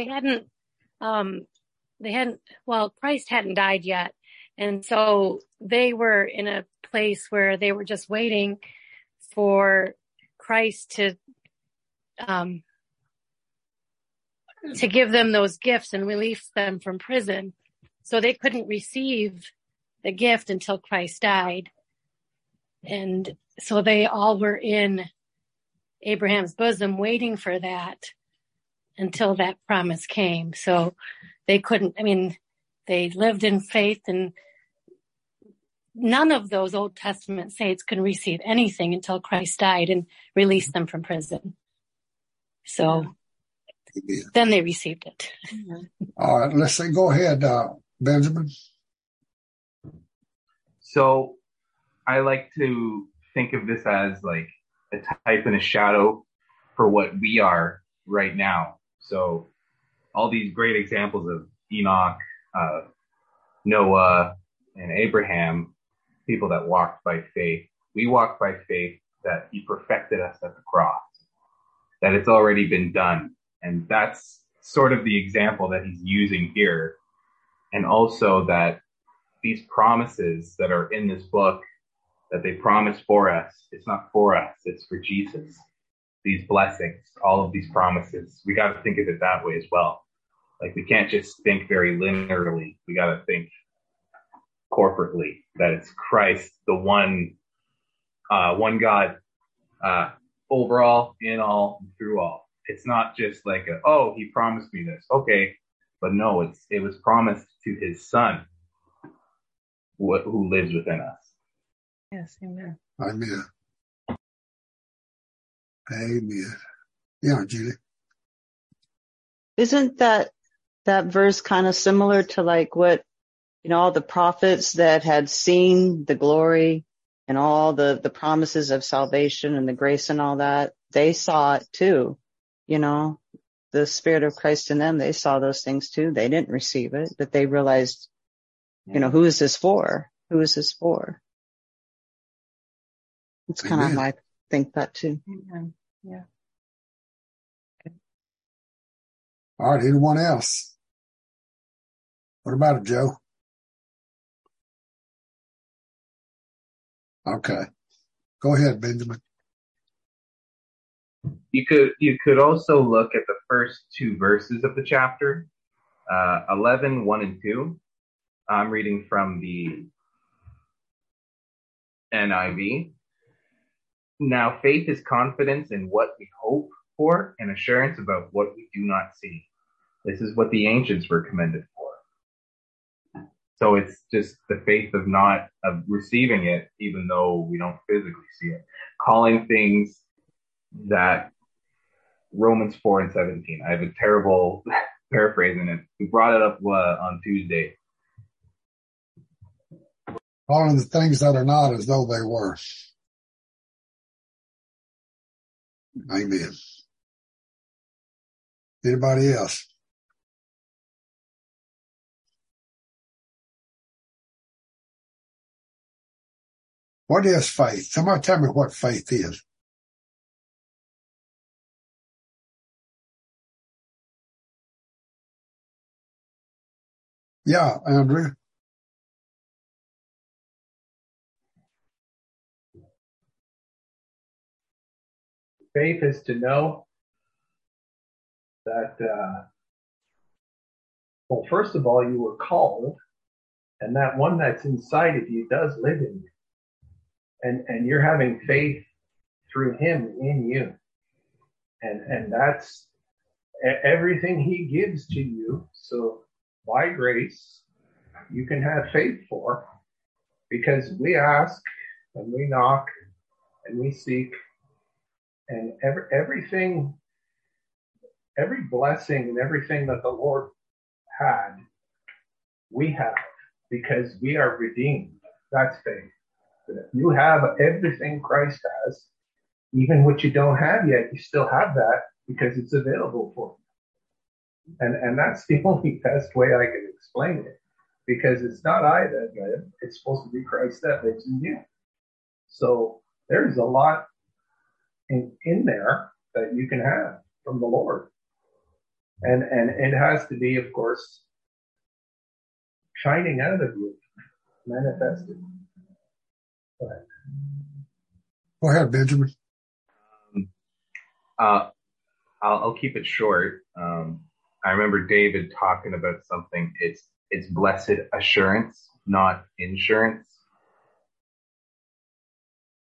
Christ hadn't died yet. And so they were in a place where they were just waiting for Christ to give them those gifts and release them from prison. So they couldn't receive the gift until Christ died. And so they all were in Abraham's bosom waiting for that until that promise came. So they couldn't, they lived in faith, and none of those Old Testament saints could receive anything until Christ died and released them from prison. So then they received it. All right, let's say, go ahead, Benjamin. So I like to think of this as like a type and a shadow for what we are right now. So all these great examples of Enoch, Noah, and Abraham, people that walked by faith. We walk by faith that he perfected us at the cross, that it's already been done. And that's sort of the example that he's using here. And also that these promises that are in this book, that they promise for us, it's not for us, it's for Jesus. These blessings, all of these promises, we got to think of it that way as well. Like, we can't just think very linearly. We got to think corporately, that it's Christ, the one God, overall, in all, and through all. It's not just like, he promised me this. Okay. But no, it was promised to his son, who lives within us. Yes, amen. Amen. Amen. Yeah, Julie. Isn't that verse kind of similar to like what, all the prophets that had seen the glory and all the promises of salvation and the grace and all that, they saw it too. The Spirit of Christ in them, they saw those things too. They didn't receive it, but they realized, who is this for? Who is this for? It's kind of how I think that too. Yeah. Okay. All right. Anyone else? What about it, Joe? Okay. Go ahead, Benjamin. You could also look at the first two verses of the chapter, 11, 1 and 2. I'm reading from the NIV. Now, faith is confidence in what we hope for and assurance about what we do not see. This is what the ancients were commended for. So it's just the faith of receiving it, even though we don't physically see it. Calling things that Romans 4 and 17. I have a terrible paraphrase in it. We brought it up on Tuesday. Calling the things that are not as though they were. Amen. Anybody else? What is faith? Somebody tell me what faith is. Yeah, Andrew. Faith is to know that, first of all, you were called, and that one that's inside of you does live in you. And you're having faith through him in you. And that's everything he gives to you. So by grace, you can have faith for, because we ask and we knock and we seek, and everything, every blessing and everything that the Lord had, we have, because we are redeemed. That's faith. That if you have everything Christ has, even what you don't have yet, you still have that because it's available for you. And that's the only best way I can explain it, because it's not I that live, it's supposed to be Christ that lives in you. So there's a lot in there that you can have from the Lord. And it has to be, of course, shining out of you, manifested. Go ahead, Benjamin. I'll keep it short. I remember David talking about something. It's blessed assurance, not insurance.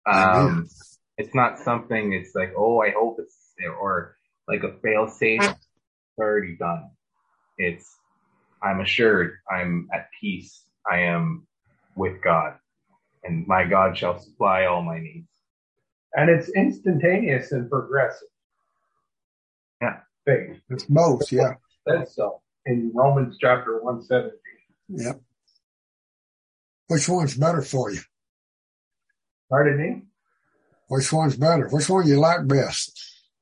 It's not something, it's like, oh, I hope it's, or like a fail safe. It's already done. I'm assured, I'm at peace, I am with God, and my God shall supply all my needs. And it's instantaneous and progressive. Yeah. Faith. It's both, yeah. That's so in Romans chapter 1:17. Yep. Which one's better for you? Pardon me? Which one's better? Which one you like best?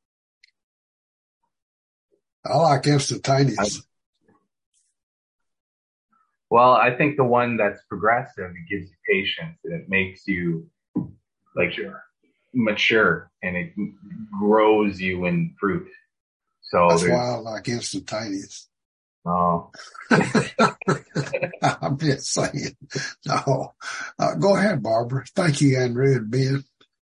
I like instantaneous. Well, I think the one that's progressive, it gives you patience, and it makes you like mature, and it grows you in fruit. So that's why I like instantaneous. Oh. I'm just saying. No. Go ahead, Barbara. Thank you, Andrew and Ben.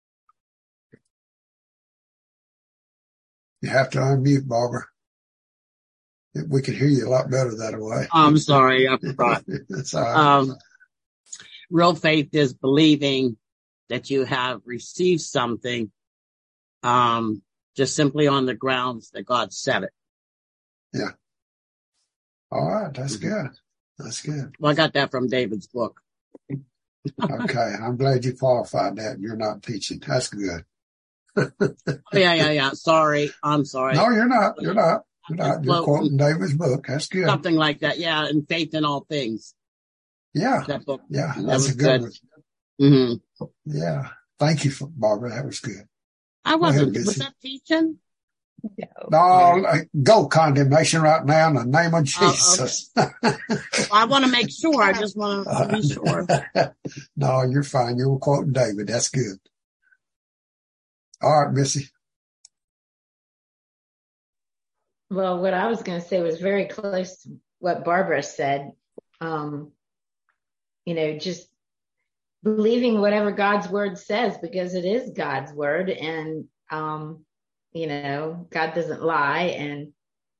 You have to unmute, Barbara. We can hear you a lot better that way. I'm sorry, I forgot. That's all right. Real faith is believing that you have received something, just simply on the grounds that God said it. Yeah. All right. That's good. That's good. Well, I got that from David's book. Okay. I'm glad you qualified that. You're not teaching. That's good. Yeah. Sorry. I'm sorry. No, you're not. You're not. You're quoting David's book. That's good. Something like that. Yeah. And faith in all things. Yeah. That book. Yeah. That That's was a good one. Mm-hmm. Yeah. Thank you, Barbara. That was good. I wasn't. Was that teaching? No, go condemnation right now in the name of Jesus. Okay. I want to make sure. I just want to be sure. No, you're fine. You were quoting David. That's good. All right, Missy. Well, what I was going to say was very close to what Barbara said. Just believing whatever God's word says, because it is God's word, and God doesn't lie, and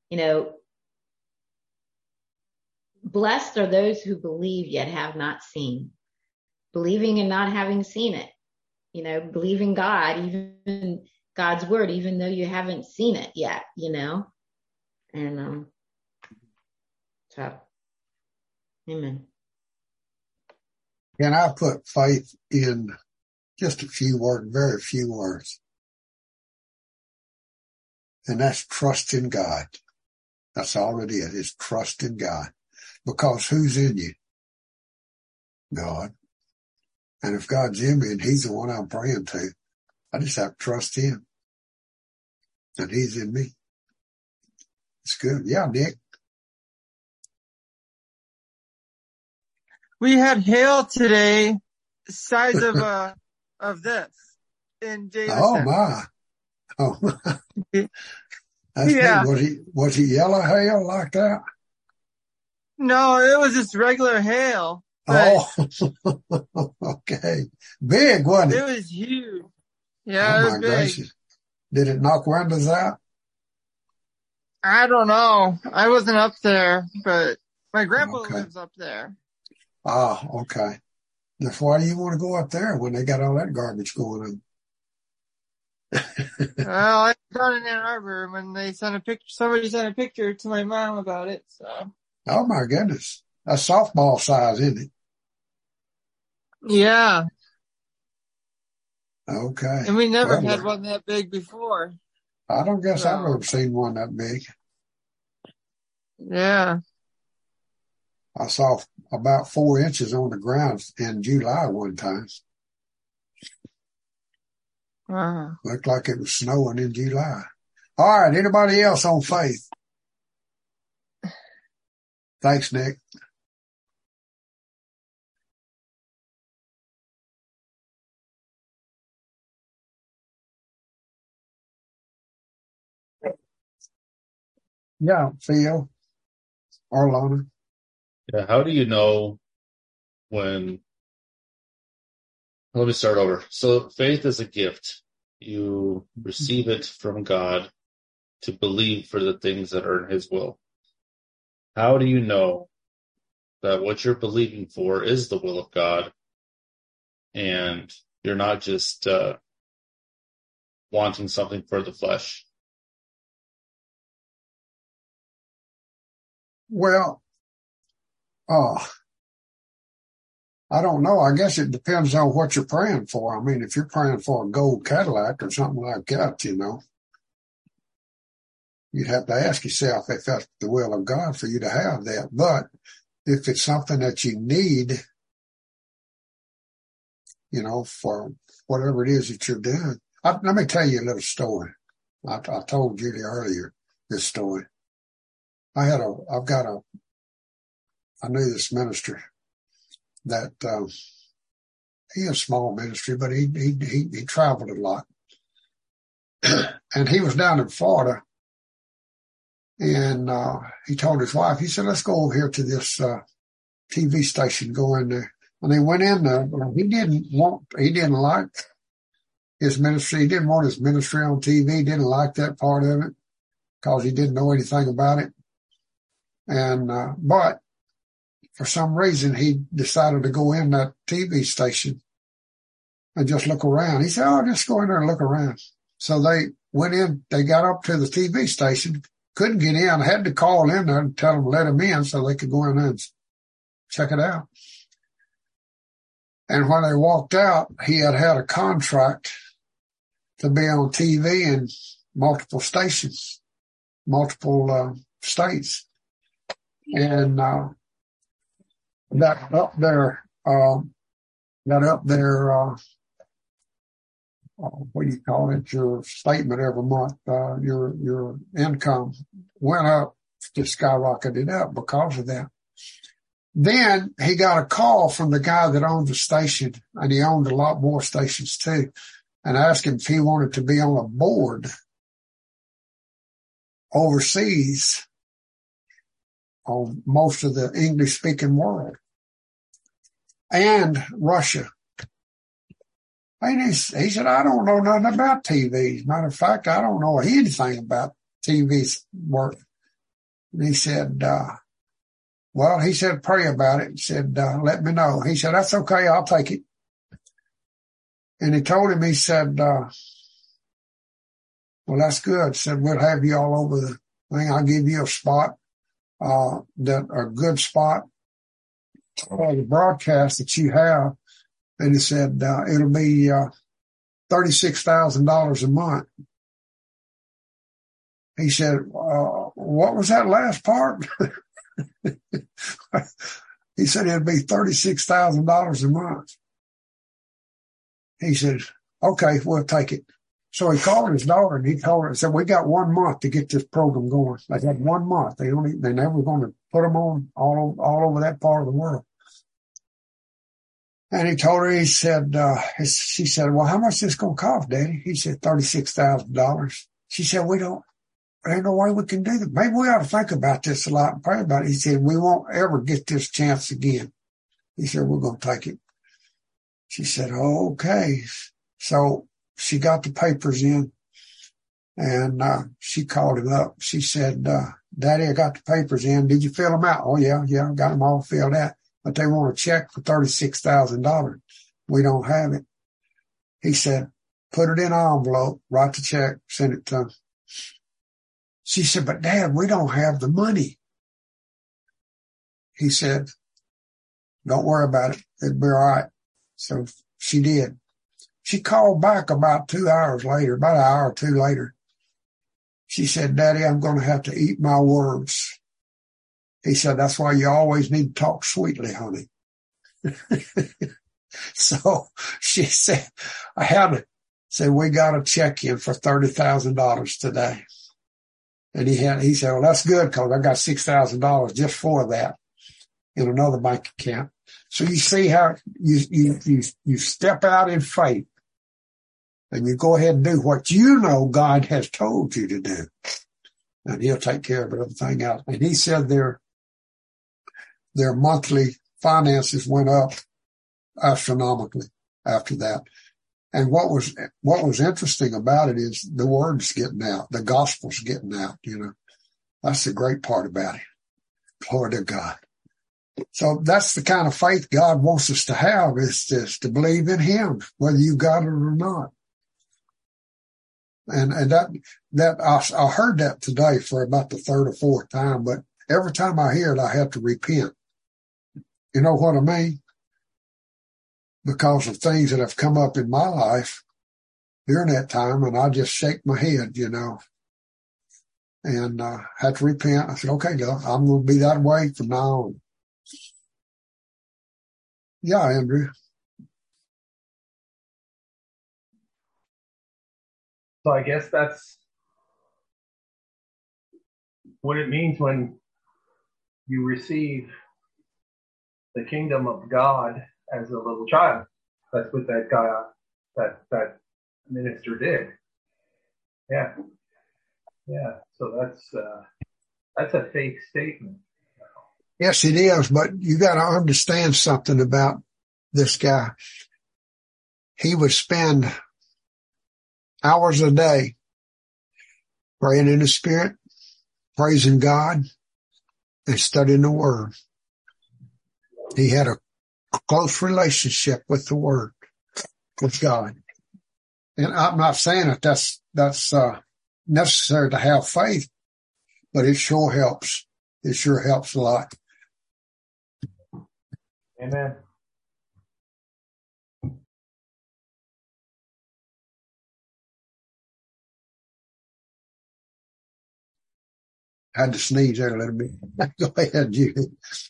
blessed are those who believe yet have not seen. Believing and not having seen it. Believing God, even God's word, even though you haven't seen it yet, and so amen. And I put faith in just a few words, very few words. And that's trust in God. That's all it is trust in God. Because who's in you? God. And if God's in me and he's the one I'm praying to, I just have to trust him. And he's in me. It's good. Yeah, Nick. We had hail today, size of this in Davidson. Oh my. Oh my. That's yeah. Neat. Was he yellow hail like that? No, it was just regular hail. Oh, okay. Big, wasn't it? It was huge. Yeah, it was big. Gracious. Did it knock windows out? I don't know. I wasn't up there, but my grandpa lives up there. Ah, okay. That's why you want to go up there when they got all that garbage going on. Well, I was in Ann Arbor when they sent a picture. Somebody sent a picture to my mom about it. So. Oh my goodness, that's softball size, isn't it? Yeah. Okay. And we never had one that big before. I don't guess I've ever seen one that big. Yeah. I saw about 4 inches on the ground in July one time. Wow. Looked like it was snowing in July. All right. Anybody else on faith? Thanks, Nick. Yeah, Theo or Lana. Yeah, how do you know when... Let me start over. So faith is a gift. You receive it from God to believe for the things that are in his will. How do you know that what you're believing for is the will of God? And You're not just wanting something for the flesh. Well, I don't know. I guess it depends on what you're praying for. I mean, if you're praying for a gold Cadillac or something like that, you'd have to ask yourself if that's the will of God for you to have that. But if it's something that you need, for whatever it is that you're doing. Let me tell you a little story. I told Judy earlier this story. I knew this minister that, he had a small ministry, but he traveled a lot. And he was down in Florida, and he told his wife, he said, let's go over here to this TV station, go in there. And they went in there, but he didn't like his ministry. He didn't want his ministry on TV. He didn't like that part of it because he didn't know anything about it. And, but for some reason, he decided to go in that TV station and just look around. He said, just go in there and look around. So they went in, they got up to the TV station, couldn't get in, had to call in there and tell them to let him in so they could go in there and check it out. And when they walked out, he had a contract to be on TV in multiple stations, multiple states. And got up there, what do you call it? Your statement every month, your income went up, just skyrocketed up because of that. Then he got a call from the guy that owned the station, and he owned a lot more stations too, and asked him if he wanted to be on a board overseas on most of the English-speaking world and Russia. And he said, I don't know nothing about TVs. Matter of fact, I don't know anything about TV's work. And he said, he said, pray about it. He said, let me know. He said, that's okay. I'll take it. And he told him, he said, well, that's good. He said, we'll have you all over the thing. I'll give you a spot, a good spot for the broadcast that you have. And he said, it'll be, $36,000 a month. He said, what was that last part? He said it'd be $36,000 a month. He said, okay, we'll take it. So he called his daughter and he told her, said, we got 1 month to get this program going. They had 1 month. They're never going to put them on all over that part of the world. And he told her, he said, she said, well, how much is this going to cost, Daddy? He said, $36,000. She said, ain't no way we can do that. Maybe we ought to think about this a lot and pray about it. He said, we won't ever get this chance again. He said, we're going to take it. She said, okay. So she got the papers in and she called him up. She said, Daddy, I got the papers in. Did you fill them out? Oh, yeah, I got them all filled out. But they want a check for $36,000. We don't have it. He said, put it in an envelope, write the check, send it to him. She said, but Dad, we don't have the money. He said, don't worry about it. It'll be all right. So she did. She called back about 2 hours later, about an hour or two later. She said, Daddy, I'm going to have to eat my words. He said, that's why you always need to talk sweetly, honey. So she said, we got a check in for $30,000 today. And he said, well, that's good because I got $6,000 just for that in another bank account. So you see how you step out in faith and you go ahead and do what God has told you to do. And he'll take care of everything else. And he said their monthly finances went up astronomically after that. And what was interesting about it is the word's getting out, the gospel's getting out, That's the great part about it. Glory to God. So that's the kind of faith God wants us to have, is to believe in him, whether you got it or not. And that I heard that today for about the third or fourth time, but every time I hear it, I have to repent. You know what I mean? Because of things that have come up in my life during that time, and I just shake my head, and had to repent. I said, okay, God, I'm going to be that way from now on. Yeah, Andrew. So I guess that's what it means when you receive the kingdom of God as a little child. That's what that guy, that minister did. Yeah. So that's a faith statement. Yes, it is. But you got to understand something about this guy. He would spend hours a day praying in the Spirit, praising God, and studying the Word. He had a close relationship with the Word, with God. And I'm not saying that that's necessary to have faith, but it sure helps. It sure helps a lot. Amen. I had to sneeze there a little bit. Go ahead, Judy.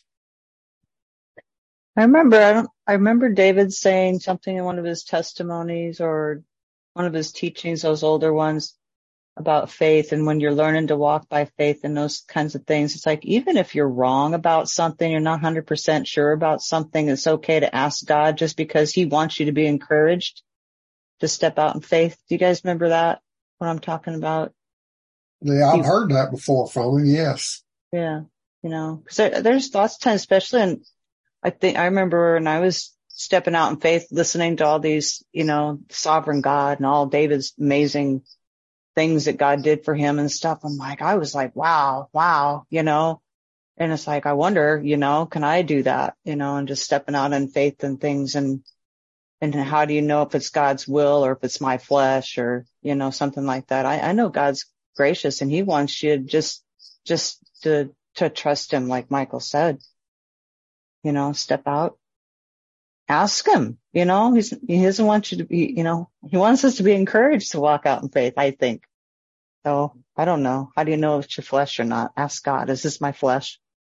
I remember David saying something in one of his testimonies or one of his teachings, those older ones, about faith. And when you're learning to walk by faith and those kinds of things, it's like, even if you're wrong about something, you're not 100% sure about something, it's okay to ask God, just because he wants you to be encouraged to step out in faith. Do you guys remember that, what I'm talking about? Yeah, I've heard that before from him. Yes. Yeah. Because there's lots of times, especially in, I remember when I was stepping out in faith, listening to all these, sovereign God and all David's amazing things that God did for him and stuff. I was like, wow, and it's like, I wonder, can I do that, and just stepping out in faith and things. And how do you know if it's God's will or if it's my flesh or, something like that? I know God's gracious and he wants you just to trust him. Like Michael said, step out, ask him, he doesn't want you to be, he wants us to be encouraged to walk out in faith, I think. So I don't know. How do you know if it's your flesh or not? Ask God, is this my flesh?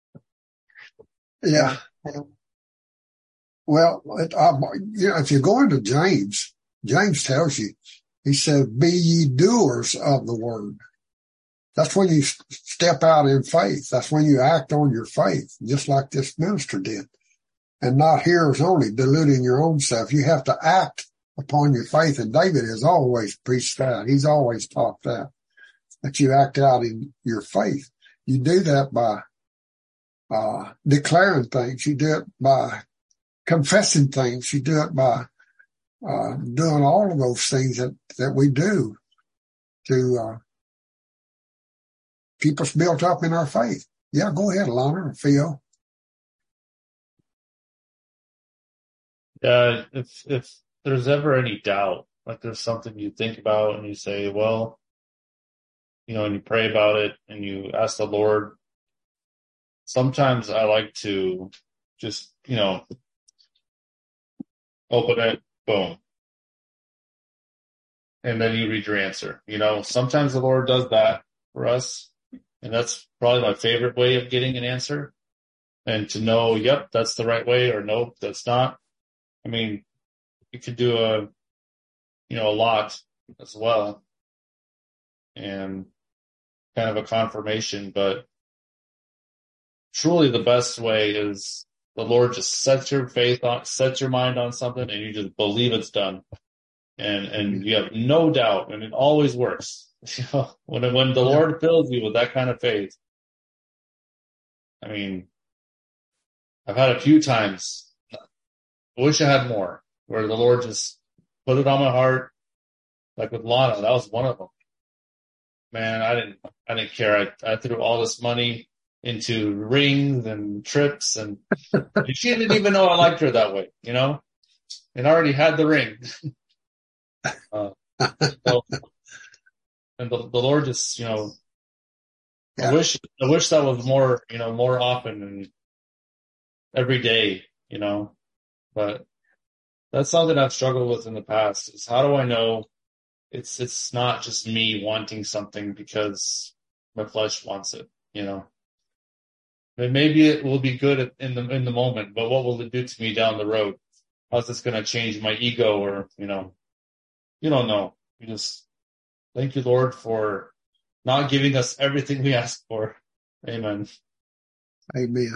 Yeah. Well, if you go into James tells you, he said, be ye doers of the word. That's when you step out in faith. That's when you act on your faith, just like this minister did. And not hearers only, deluding your own self. You have to act upon your faith. And David has always preached that. He's always taught that you act out in your faith. You do that by declaring things. You do it by confessing things. You do it by doing all of those things that we do to keep us built up in our faith. Yeah, go ahead, Lana or Phil. Yeah, if there's ever any doubt, like there's something you think about and you say, well, and you pray about it and you ask the Lord, sometimes I like to just, open it, boom. And then you read your answer. Sometimes the Lord does that for us. And that's probably my favorite way of getting an answer. And to know, yep, that's the right way, or nope, that's not. I mean, you could do a lot as well. And kind of a confirmation, but truly the best way is the Lord just sets your mind on something and you just believe it's done. And you have no doubt, and it always works. When the Lord fills you with that kind of faith, I mean, I've had a few times, I wish I had more, where the Lord just put it on my heart, like with Lana, that was one of them. Man, I didn't care. I threw all this money into rings and trips, and she didn't even know I liked her that way, you know, and I already had the ring. So, and the Lord just, you know, I wish that was more, you know, more often and every day, you know, but that's something I've struggled with in the past is how do I know it's not just me wanting something because my flesh wants it, you know. And maybe it will be good in the moment, but what will it do to me down the road? How's this going to change my ego? Or, you know, you don't know. You just thank you, Lord, for not giving us everything we ask for. Amen. Amen.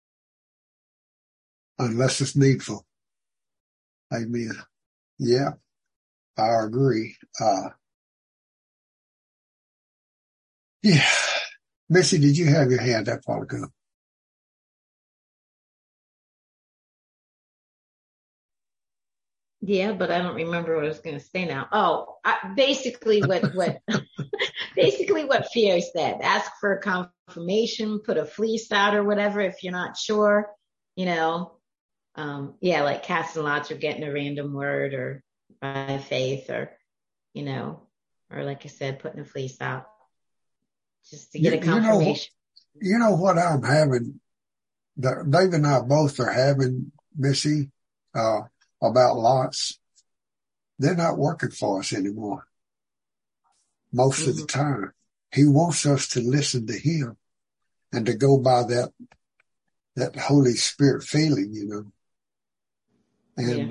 Unless it's needful. Amen. Yeah, I agree. Yeah. Missy, did you have your hand up while ago? Yeah, but I don't remember what I was going to say now. Oh, basically what basically what Pierre said. Ask for confirmation, put a fleece out or whatever if you're not sure, you know. Yeah, like casting lots or getting a random word or by faith or, you know, or like I said, putting a fleece out just to get a confirmation. You know what I'm having, Dave and I both are having, Missy, about lots. They're not working for us anymore. Most of the time. He wants us to listen to him and to go by that Holy Spirit feeling, you know. And,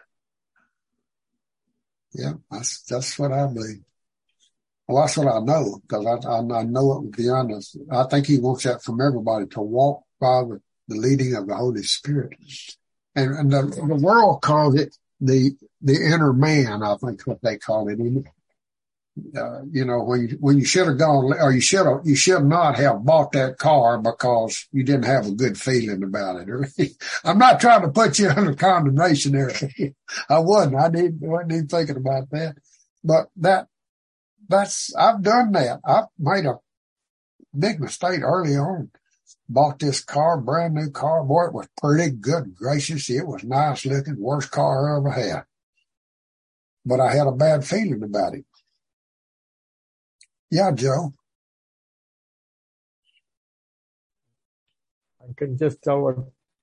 that's what I believe. Well, that's what I know, because I know it beyond us. I think he wants that from everybody, to walk by the leading of the Holy Spirit. And the world calls it the inner man, I think is what they call it. You know, when you should have gone, or you should not have bought that car because you didn't have a good feeling about it. I'm not trying to put you under condemnation there. I wasn't. Wasn't even thinking about that. But I've done that. I've made a big mistake early on. Bought this car, brand new car. Boy, it was pretty good gracious. It was nice looking, worst car I ever had. But I had a bad feeling about it. Yeah, Joe. I can just tell what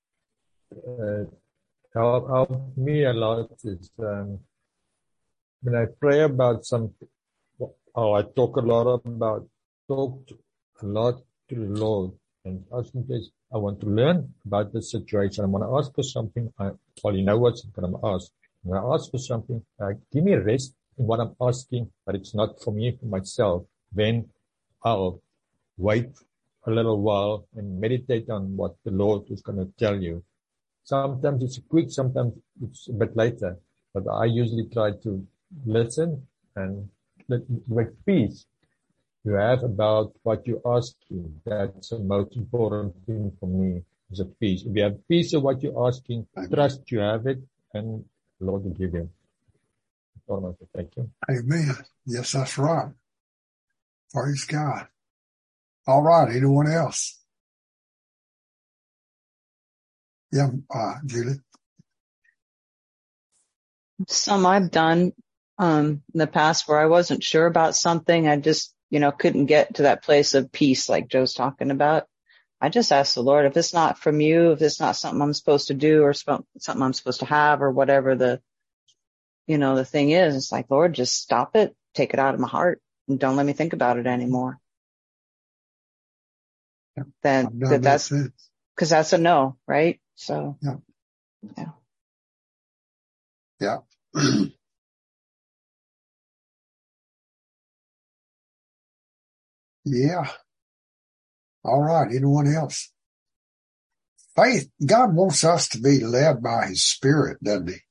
helped me a lot is when I pray about something. I talk a lot to the Lord. And ask him, please, I want to learn about this situation. I want to ask for something. You know what I'm going to ask. When I ask for something, give me rest in what I'm asking, but it's not for me, for myself. Then I'll wait a little while and meditate on what the Lord is going to tell you. Sometimes it's quick, sometimes it's a bit later, but I usually try to listen and with peace you have about what you're asking. That's the most important thing for me, is a peace. If you have peace of what you're asking, trust you have it, and the Lord will give you. Thank you. Amen. Yes, that's right. Praise God. All right. Anyone else? Yeah, Julie. Some I've done in the past where I wasn't sure about something. I just, couldn't get to that place of peace like Joe's talking about. I just asked the Lord, if it's not from you, if it's not something I'm supposed to do or something I'm supposed to have or whatever the thing is, it's like, Lord, just stop it, take it out of my heart, and don't let me think about it anymore. Yeah, then that's because that's a no, right? So, yeah. Yeah. All right. Anyone else? Faith. God wants us to be led by his Spirit, doesn't he?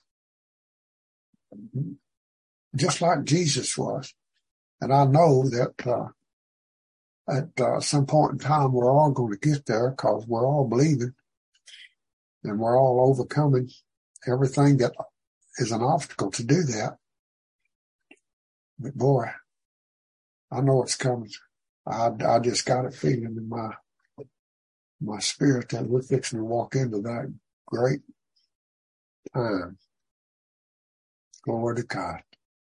Just like Jesus was. And I know that at some point in time, we're all going to get there because we're all believing and we're all overcoming everything that is an obstacle to do that. But boy, I know it's coming. I just got a feeling in my my spirit that we're fixing to walk into that great time. Glory to God.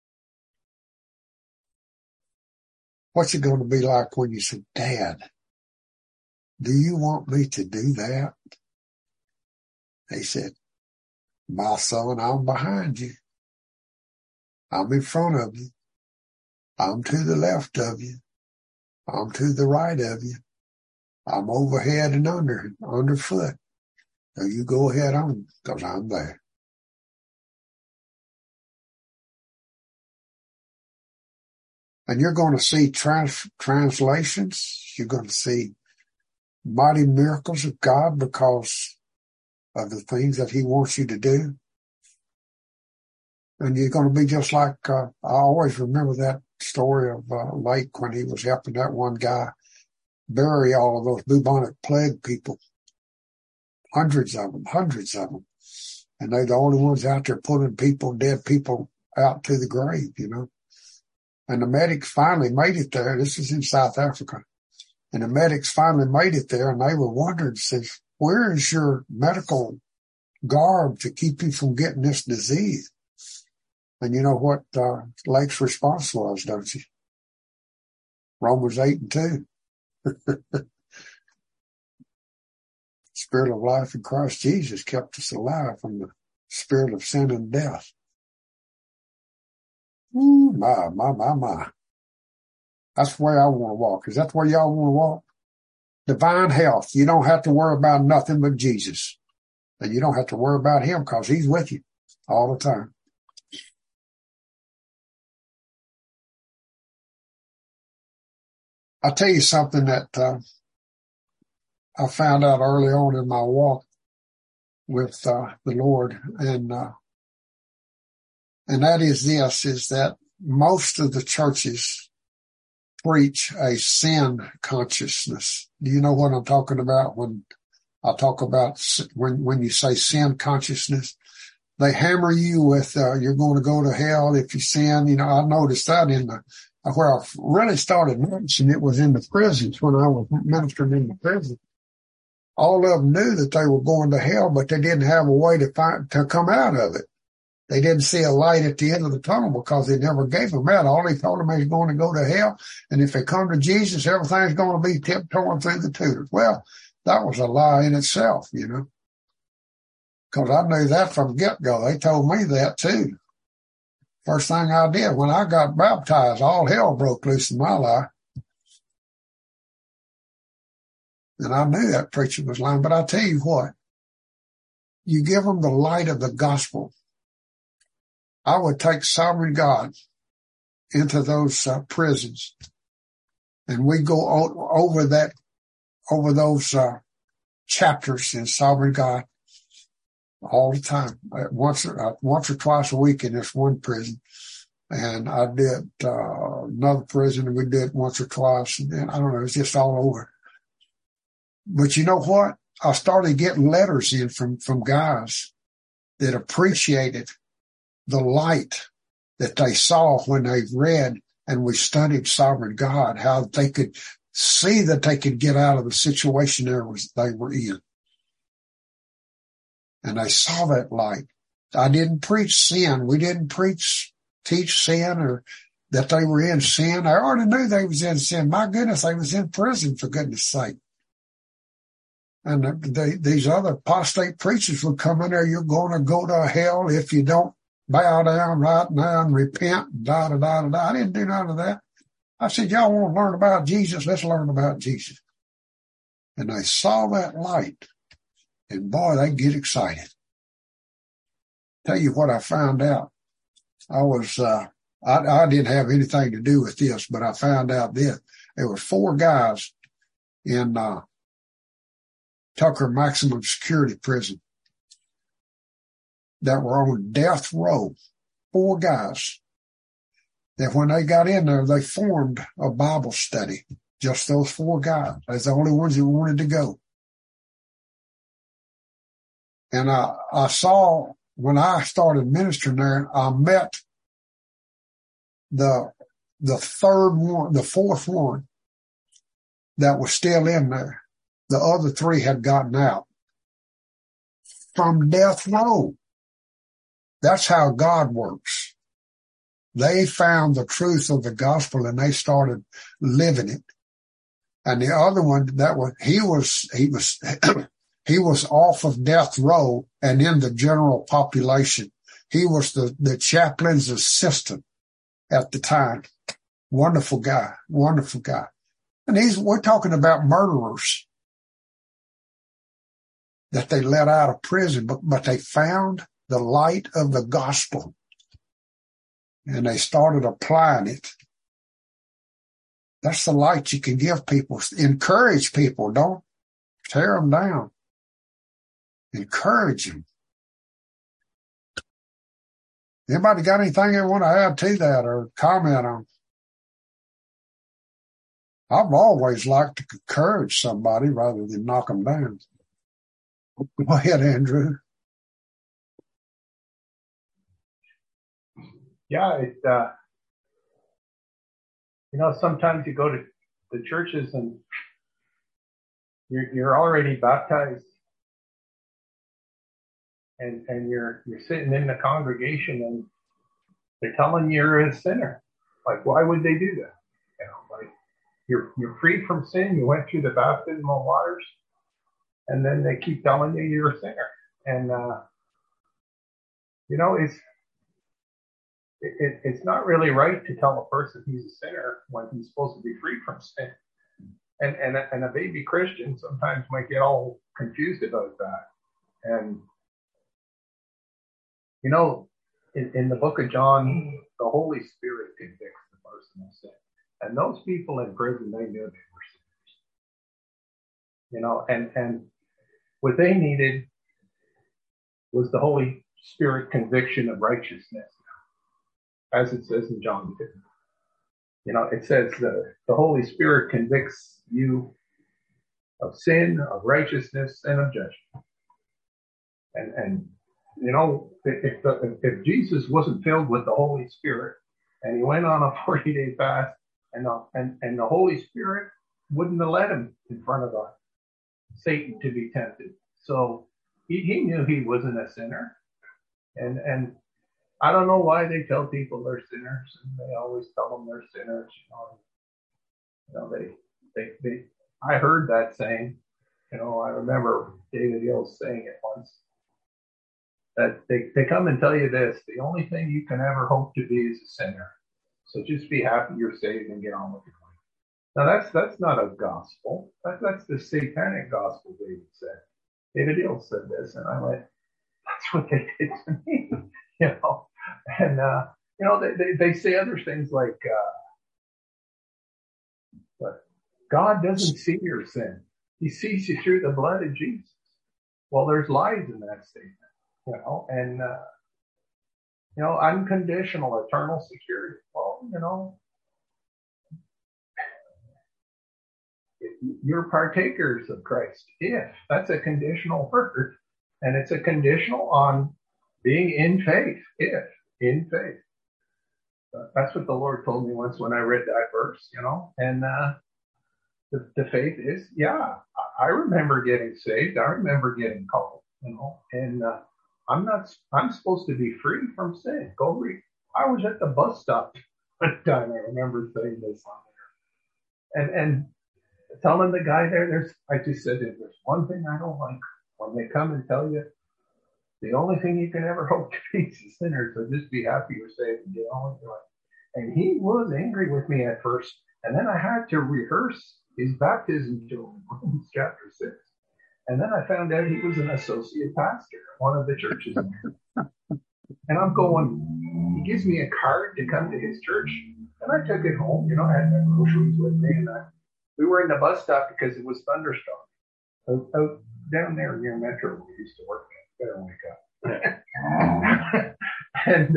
What's it going to be like when you say, Dad, do you want me to do that? He said, my son, I'm behind you. I'm in front of you. I'm to the left of you. I'm to the right of you. I'm overhead and underfoot. So you go ahead on, because I'm there. And you're going to see translations. You're going to see mighty miracles of God because of the things that he wants you to do. And you're going to be just like, I always remember that story of Lake when he was helping that one guy bury all of those bubonic plague people. Hundreds of them. And they're the only ones out there putting dead people out to the grave, you know. And the medics finally made it there. This is in South Africa. And the medics finally made it there, and they were wondering, says, where is your medical garb to keep you from getting this disease? And you know what Lake's response was, don't you? Romans 8:2. Spirit of life in Christ Jesus kept us alive from the spirit of sin and death. Ooh, my. That's the way I want to walk. Is that the way y'all want to walk? Divine health. You don't have to worry about nothing but Jesus. And you don't have to worry about him because he's with you all the time. I'll tell you something that I found out early on in my walk with the Lord, and that is this, is that most of the churches preach a sin consciousness. Do you know what I'm talking about when I talk about when you say sin consciousness? They hammer you with you're going to go to hell if you sin. You know, I noticed that where I really started noticing it was in the prisons when I was ministering in the prison. All of them knew that they were going to hell, but they didn't have a way to come out of it. They didn't see a light at the end of the tunnel because they never gave them that. All they told them is going to go to hell. And if they come to Jesus, everything's going to be tiptoeing through the tutors. Well, that was a lie in itself, you know, because I knew that from get-go. They told me that too. First thing I did when I got baptized, all hell broke loose in my life. And I knew that preacher was lying. But I tell you what, you give them the light of the gospel. I would take Sovereign God into those prisons, and we go over those chapters in Sovereign God all the time, once or twice a week in this one prison. And I did another prison, and we did it once or twice, and I don't know, it's just all over. But you know what? I started getting letters in from guys that appreciated the light that they saw when they read and we studied Sovereign God, how they could see that they could get out of the situation they were in. And they saw that light. I didn't preach sin. We didn't teach sin or that they were in sin. I already knew they was in sin. My goodness, they was in prison, for goodness sake. And these other apostate preachers would come in there, you're going to go to hell if you don't bow down right now and repent, da-da-da-da-da. I didn't do none of that. I said, y'all want to learn about Jesus? Let's learn about Jesus. And they saw that light, and boy, they get excited. Tell you what I found out. I didn't have anything to do with this, but I found out this. There were 4 guys in Tucker Maximum Security Prison that were on death row. 4 guys that when they got in there, they formed a Bible study. Just those 4 guys. That's the only ones who wanted to go. And I saw, when I started ministering there, I met the 4th one that was still in there. the other 3 had gotten out from death row. That's how God works. They found the truth of the gospel and they started living it. And the other one, he was off of death row and in the general population. He was the chaplain's assistant at the time. Wonderful guy. And we're talking about murderers that they let out of prison, but they found the light of the gospel and they started applying it. That's the light you can give people. Encourage people. Don't tear them down. Encourage them. Anybody got anything they want to add to that or comment on? I've always liked to encourage somebody rather than knock them down. Go ahead, Andrew. Yeah, sometimes you go to the churches and you're already baptized, and you're sitting in the congregation and they're telling you're a sinner. Like, why would they do that? Like you're free from sin. You went through the baptismal waters, and then they keep telling you you're a sinner. And it's not really right to tell a person he's a sinner when he's supposed to be free from sin. And a baby Christian sometimes might get all confused about that. And in the book of John, the Holy Spirit convicts the person of sin. And those people in prison, they knew they were sinners. And what they needed was the Holy Spirit conviction of righteousness, as it says in John 2. It says the Holy Spirit convicts you of sin, of righteousness, and of judgment. And if Jesus wasn't filled with the Holy Spirit and he went on a 40-day fast and the Holy Spirit wouldn't have let him in front of Satan to be tempted. So he knew he wasn't a sinner. And I don't know why they tell people they're sinners, and they always tell them they're sinners. I heard that saying. I remember David Hills saying it once. That they come and tell you this: the only thing you can ever hope to be is a sinner. So just be happy you're saved and get on with your life. Now that's not a gospel. That's the satanic gospel. David said. David Hills said this, and I went, "That's what they did to me." And they say other things like, but God doesn't see your sin. He sees you through the blood of Jesus. Well, there's lies in that statement, and unconditional eternal security. Well, you're partakers of Christ. If that's a conditional word, and it's a conditional on being in faith, if in faith. That's what the Lord told me once when I read that verse, and the faith is, I remember getting saved. I remember getting called, and I'm supposed to be free from sin. Go read. I was at the bus stop one time. I remember saying this on there. And telling the guy there, I just said, there's one thing I don't like when they come and tell you, the only thing you can ever hope to be is a sinner, so just be happy you're saved and get on with your life. And he was angry with me at first, and then I had to rehearse his baptism to Romans chapter 6. And then I found out he was an associate pastor at one of the churches there. And I'm going, he gives me a card to come to his church, and I took it home. I had my groceries with me, and we were in the bus stop because it was thunderstorm. Out down there near Metro, where we used to work. Better wake up. And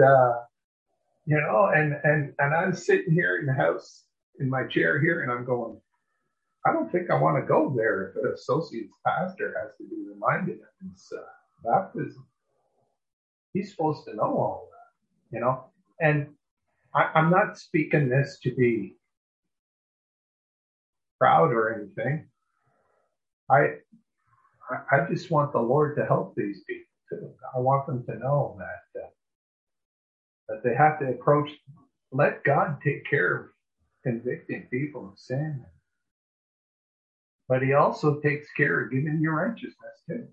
I'm sitting here in the house in my chair here, and I'm going, I don't think I want to go there if an associate pastor has to be reminded of his baptism. He's supposed to know all that, And I'm not speaking this to be proud or anything. I just want the Lord to help these people too. I want them to know that they have to approach, let God take care of convicting people of sin. But he also takes care of giving you righteousness too.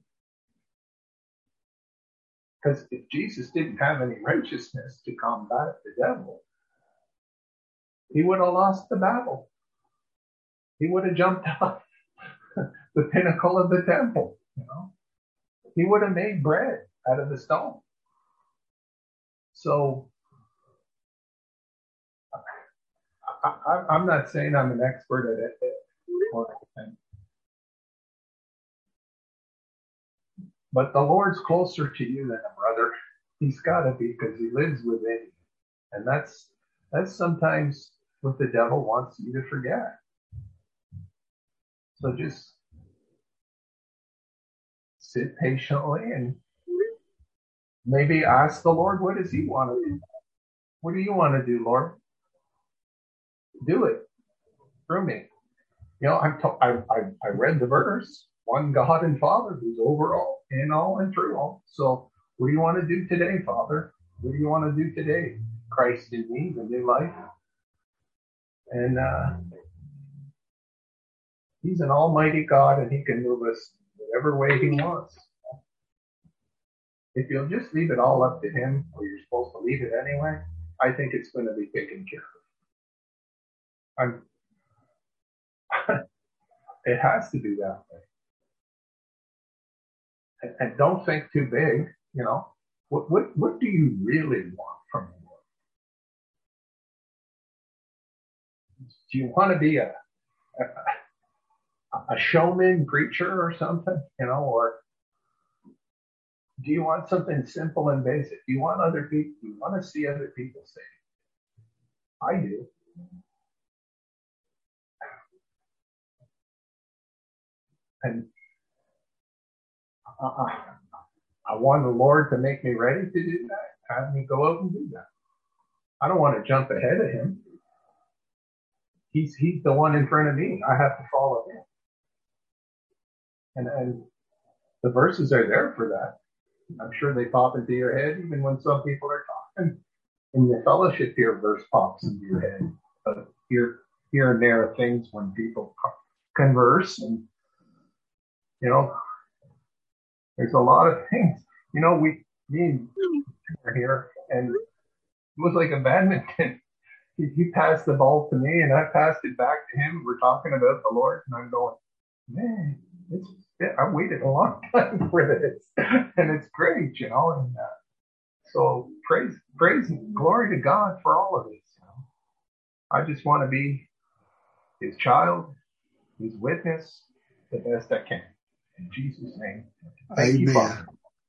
Because if Jesus didn't have any righteousness to combat the devil, he would have lost the battle. He would have jumped off the pinnacle of the temple, you know. He would have made bread out of the stone. So I'm not saying I'm an expert at it or anything. But the Lord's closer to you than a brother. He's got to be, because he lives within you. And that's sometimes what the devil wants you to forget. So just sit patiently and maybe ask the Lord, what does he want to do? What do you want to do, Lord? Do it through me. You know, I read the verse, one God and Father who's over all, in all, and through all. So what do you want to do today, Father? What do you want to do today? Christ in me, the new life. And he's an almighty God, and he can move us whatever way he wants. If you'll just leave it all up to him, or you're supposed to leave it anyway, I think it's going to be taken care of. It has to be that way. And don't think too big, you know. What do you really want from the Lord? Do you want to be a showman preacher or something, you know, or do you want something simple and basic? Do you want other people? Do you want to see other people saved? I do. And I want the Lord to make me ready to do that. Have me go out and do that. I don't want to jump ahead of him. He's the one in front of me. I have to follow him. And the verses are there for that. I'm sure they pop into your head even when some people are talking. In the fellowship here, verse pops into your head. But here and there are things when people converse, and you know, there's a lot of things. You know, me and are here, and it was like a badminton. He passed the ball to me, and I passed it back to him. We're talking about the Lord, and I'm going, man, I waited a long time for this, and it's great, you know. And so praise, and glory to God for all of this. You know? I just want to be his child, his witness, the best I can. In Jesus' name. Thank you, Father.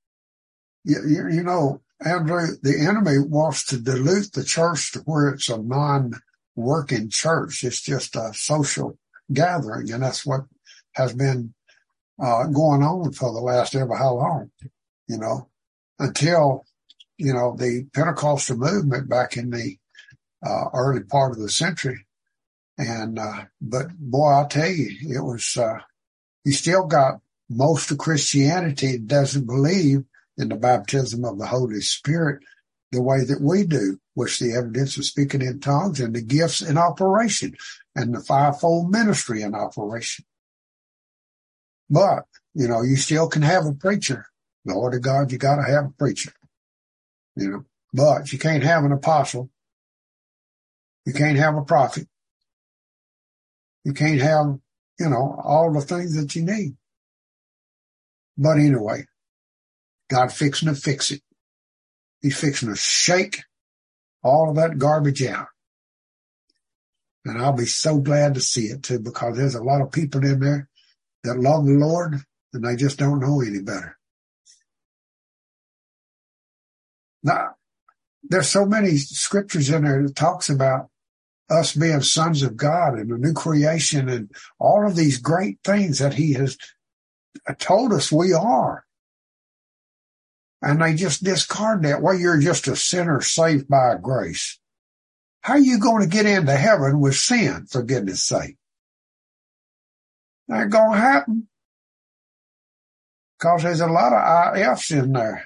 You know, Andrew, the enemy wants to dilute the church to where it's a non-working church. It's just a social gathering, and that's what has been going on for the last ever how long, you know, until, you know, the Pentecostal movement back in the early part of the century. And but boy, I'll tell you, it was you still got most of Christianity doesn't believe in the baptism of the Holy Spirit the way that we do, which the evidence of speaking in tongues and the gifts in operation and the fivefold ministry in operation. But, you know, you still can have a preacher. Lord of God, you got to have a preacher, you know, but you can't have an apostle. You can't have a prophet. You can't have, you know, all the things that you need. But anyway, God fixing to fix it. He's fixing to shake all of that garbage out. And I'll be so glad to see it too, because there's a lot of people in there that love the Lord and they just don't know any better. Now, there's so many scriptures in there that talks about us being sons of God and a new creation and all of these great things that he has told us we are. And they just discard that. Well, you're just a sinner saved by grace. How are you going to get into heaven with sin, for goodness sake? Not going to happen. Because there's a lot of IFs in there.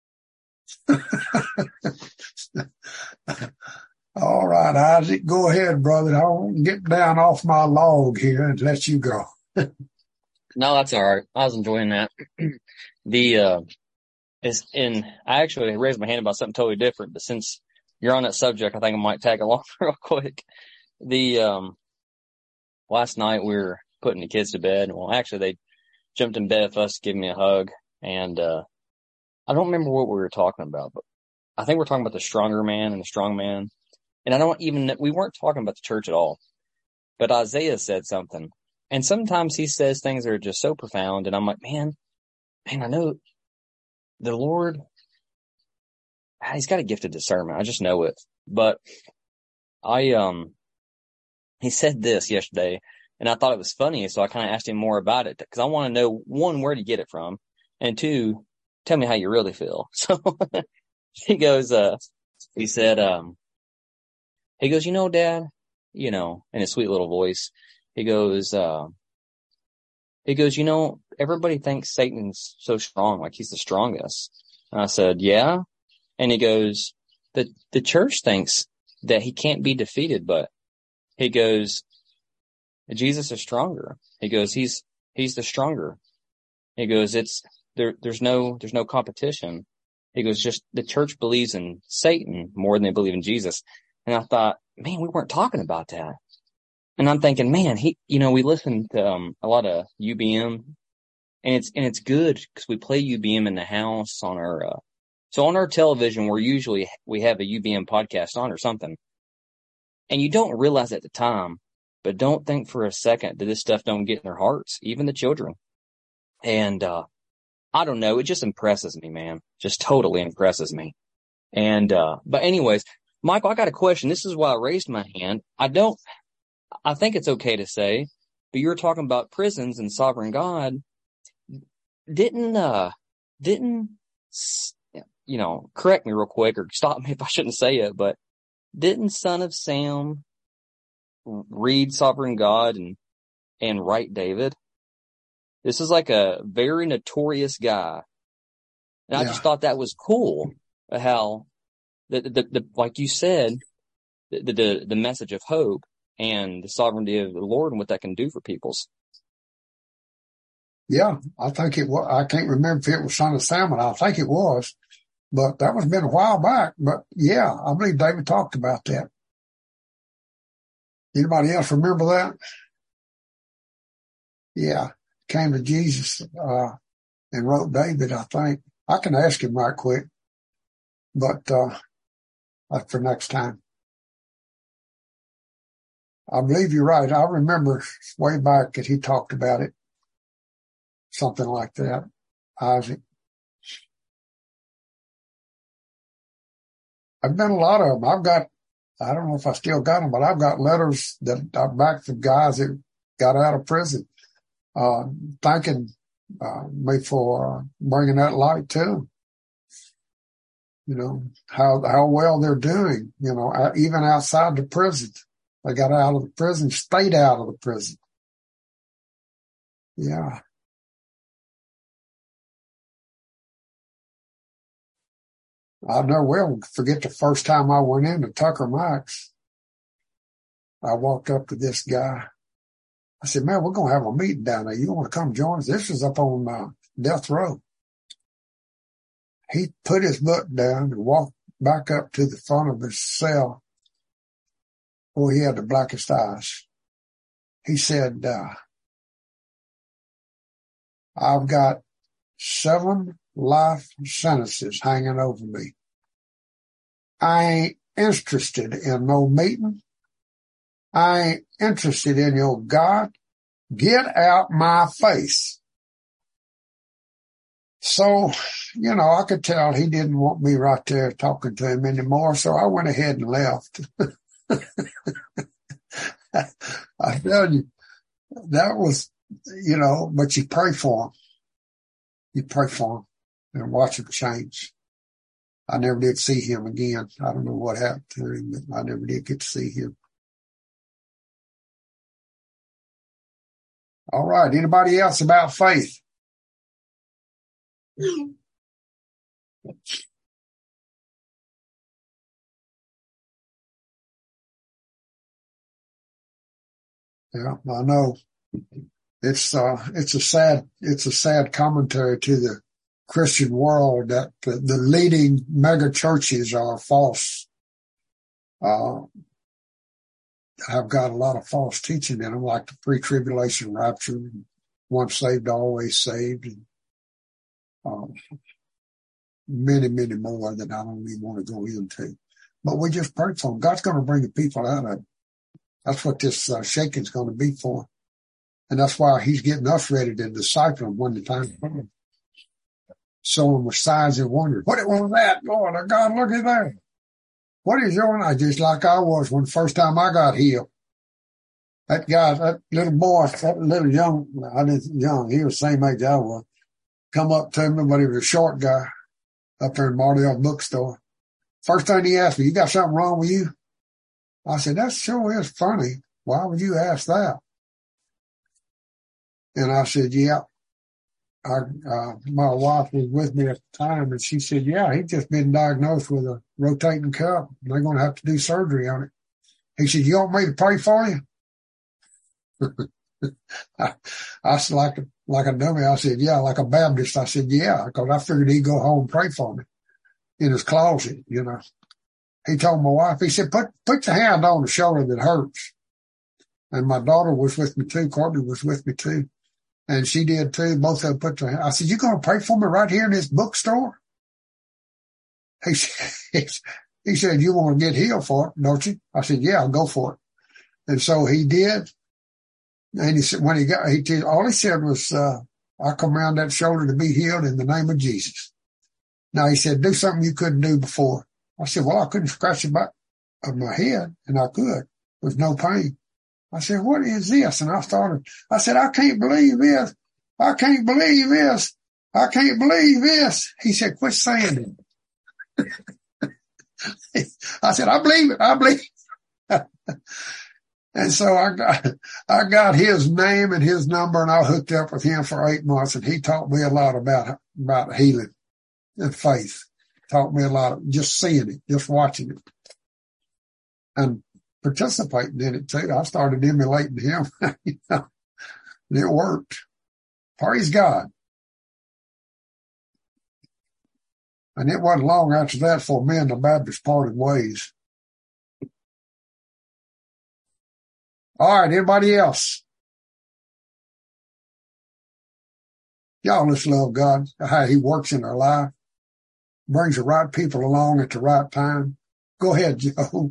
All right, Isaac, go ahead, brother. I won't get down off my log here and let you go. No, that's all right. I was enjoying that. I actually raised my hand about something totally different, but since you're on that subject, I think I might tag along real quick. Last night we were putting the kids to bed. Well, actually they jumped in bed with us, giving me a hug, and I don't remember what we were talking about, but I think we're talking about the stronger man and the strong man. And we weren't talking about the church at all, but Isaiah said something. And sometimes he says things that are just so profound. And I'm like, man, I know the Lord, he's got a gift of discernment. I just know it. But he said this yesterday and I thought it was funny. So I kind of asked him more about it because I want to know, one, where to get it from, and two, tell me how you really feel. So he goes, he said, you know, Dad, you know, in his sweet little voice, he goes, you know, everybody thinks Satan's so strong, like he's the strongest. And I said, yeah. And he goes, the church thinks that he can't be defeated, but he goes, Jesus is stronger. He goes, he's the stronger. He goes, there's no competition. He goes, just the church believes in Satan more than they believe in Jesus. And I thought, man, we weren't talking about that. And I'm thinking, man, we listen to a lot of UBM, and it's good because we play UBM in the house on our on our television. We have a UBM podcast on or something, and you don't realize at the time, but don't think for a second that this stuff don't get in their hearts, even the children. And I don't know, it just impresses me, man, just totally impresses me. And but anyways, Michael, I got a question. This is why I raised my hand. I think it's okay to say, but you were talking about prisons and sovereign God. Didn't, correct me real quick or stop me if I shouldn't say it, but didn't Son of Sam read Sovereign God and write David? This is like a very notorious guy. And I just thought that was cool how the like you said, the message of hope and the sovereignty of the Lord and what that can do for peoples. Yeah, I think it was. I can't remember if it was Son of Salmon. I think it was, but that was been a while back. But yeah, I believe David talked about that. Anybody else remember that? Yeah, came to Jesus and wrote David, I think. I can ask him right quick, but for next time. I believe you're right. I remember way back that he talked about it. Something like that. Isaac. I've done a lot of them. I don't know if I still got them, but I've got letters that I back from guys that got out of prison, thanking me for bringing that light to them. You know, how well they're doing, you know, even outside the prison. They got out of the prison, stayed out of the prison. Yeah. I never will forget the first time I went into Tucker Mike's. I walked up to this guy. I said, man, we're going to have a meeting down there. You want to come join us? This is up on Death Row. He put his butt down and walked back up to the front of his cell. Oh, he had the blackest eyes. He said, I've got 7 life sentences hanging over me. I ain't interested in no meeting. I ain't interested in your God. Get out my face. So, you know, I could tell he didn't want me right there talking to him anymore, so I went ahead and left. I tell you, that was, you know, but you pray for him. You pray for him and watch him change. I never did see him again. I don't know what happened to him, but I never did get to see him. All right. Anybody else about faith? Yeah, I know. It's a sad commentary to the Christian world that the leading mega churches are false. Have got a lot of false teaching in them, like the pre-tribulation rapture, and once saved, always saved, and many, many more that I don't even want to go into. But we just pray for them. God's going to bring the people out of it. That's what this shaking's going to be for. And that's why he's getting us ready to disciple them when the time comes. So them with signs and wonders. What was that? Lord, God, look at that. What is your name? Just like I was when the first time I got healed. That guy, that little boy, that little young, I didn't young, he was the same age I was, come up to me, but he was a short guy up there in Martindale bookstore. First thing he asked me, you got something wrong with you? I said, that sure is funny. Why would you ask that? And I said, yeah. My wife was with me at the time, and she said, yeah, he's just been diagnosed with a rotating cup. They're going to have to do surgery on it. He said, you want me to pray for you? I said, like a dummy, I said, yeah, like a Baptist. I said, yeah, because I figured he'd go home and pray for me in his closet, you know. He told my wife, he said, put your hand on the shoulder that hurts. And my daughter was with me too. Courtney was with me too. And she did too. Both of them put their hand. I said, you going to pray for me right here in this bookstore? He said, you want to get healed for it, don't you? I said, yeah, I'll go for it. And so he did. And he said, when all he said was, I come around that shoulder to be healed in the name of Jesus. Now he said, do something you couldn't do before. I said, well, I couldn't scratch the back of my head, and I could with no pain. I said, what is this? And I said, I can't believe this. I can't believe this. I can't believe this. He said, quit saying it. I said, I believe it. I believe it. And so I got his name and his number, and I hooked up with him for 8 months, and he taught me a lot about healing and faith. Taught me a lot of just seeing it, just watching it, and participating in it too. I started emulating him, you know, and it worked. Praise God. And it wasn't long after that for me and the Baptist parted ways. All right, anybody else? Y'all just love God, how he works in our life, brings the right people along at the right time. Go ahead, Joe.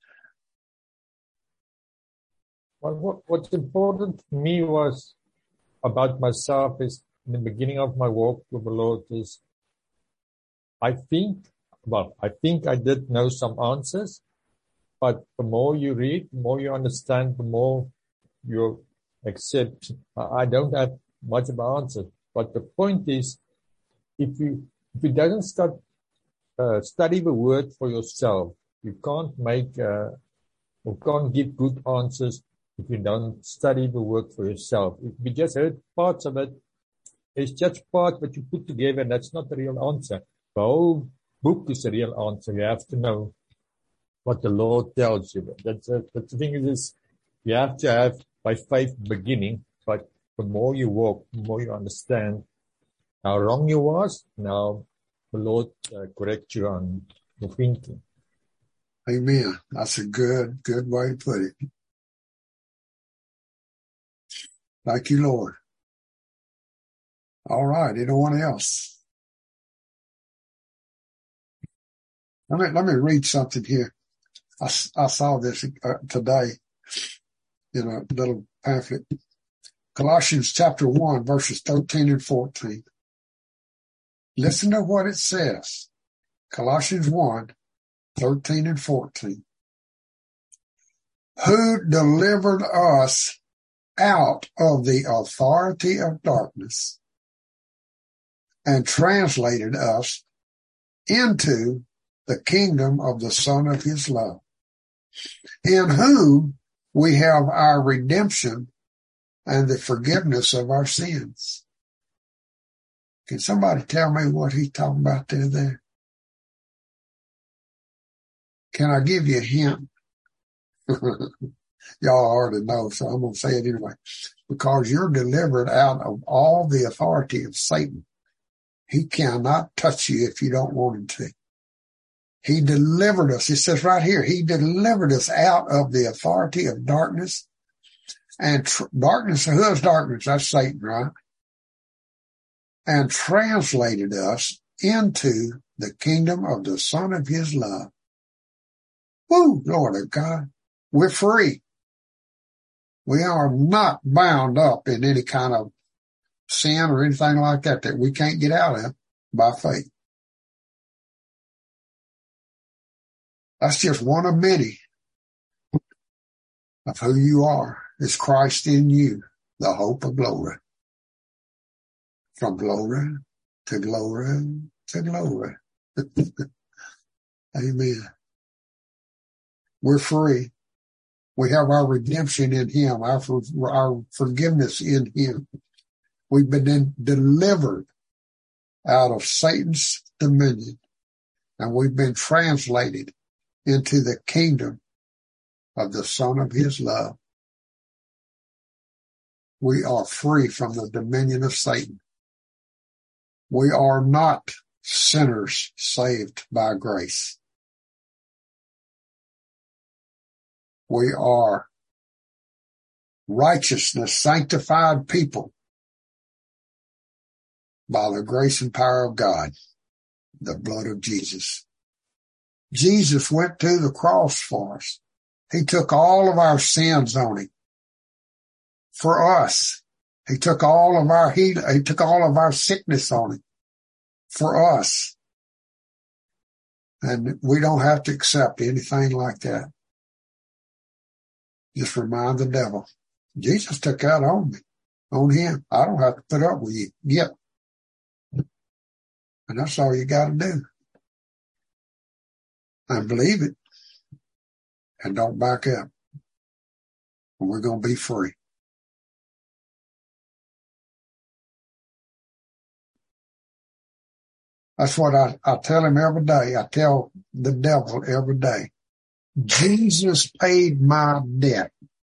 Well, what's important to me was about myself is in the beginning of my walk with the Lord is I think I did know some answers, but the more you read, the more you understand, the more you accept. I don't have much of an answer, but the point is, if you don't study the word for yourself, you can't or can't give good answers if you don't study the word for yourself. If you just heard parts of it, it's just parts that you put together, and that's not the real answer. The whole book is the real answer. You have to know what the Lord tells you. That's the thing is, you have to have by faith beginning, but the more you walk, the more you understand how wrong you was. Now the Lord correct you on your thinking. Amen. That's a good way to put it. Thank you, Lord. All right. Anyone else? Let me read something here. I saw this today in a little pamphlet. Colossians chapter 1, verses 13 and 14. Listen to what it says. Colossians 1, 13 and 14. Who delivered us out of the authority of darkness and translated us into the kingdom of the Son of his love, in whom we have our redemption and the forgiveness of our sins. Can somebody tell me what he's talking about there? Can I give you a hint? Y'all already know, so I'm going to say it anyway. Because you're delivered out of all the authority of Satan. He cannot touch you if you don't want him to. He delivered us. It says right here, he delivered us out of the authority of darkness. And darkness, who is darkness? That's Satan, right? And translated us into the kingdom of the Son of his love. Woo, Lord of God. We're free. We are not bound up in any kind of sin or anything like that we can't get out of by faith. That's just one of many of who you are. It's Christ in you, the hope of glory. From glory to glory to glory. Amen. We're free. We have our redemption in him, our forgiveness in him. We've been delivered out of Satan's dominion, and we've been translated into the kingdom of the Son of his love. We are free from the dominion of Satan. We are not sinners saved by grace. We are righteousness, sanctified people by the grace and power of God, the blood of Jesus. Jesus went to the cross for us. He took all of our sins on him for us. He took all of our healing. He took all of our sickness on him for us. And we don't have to accept anything like that. Just remind the devil, Jesus took that on me, on him. I don't have to put up with you yet. And that's all you got to do. And believe it. And don't back up. And we're going to be free. That's what I tell him every day. I tell the devil every day. Jesus paid my debt.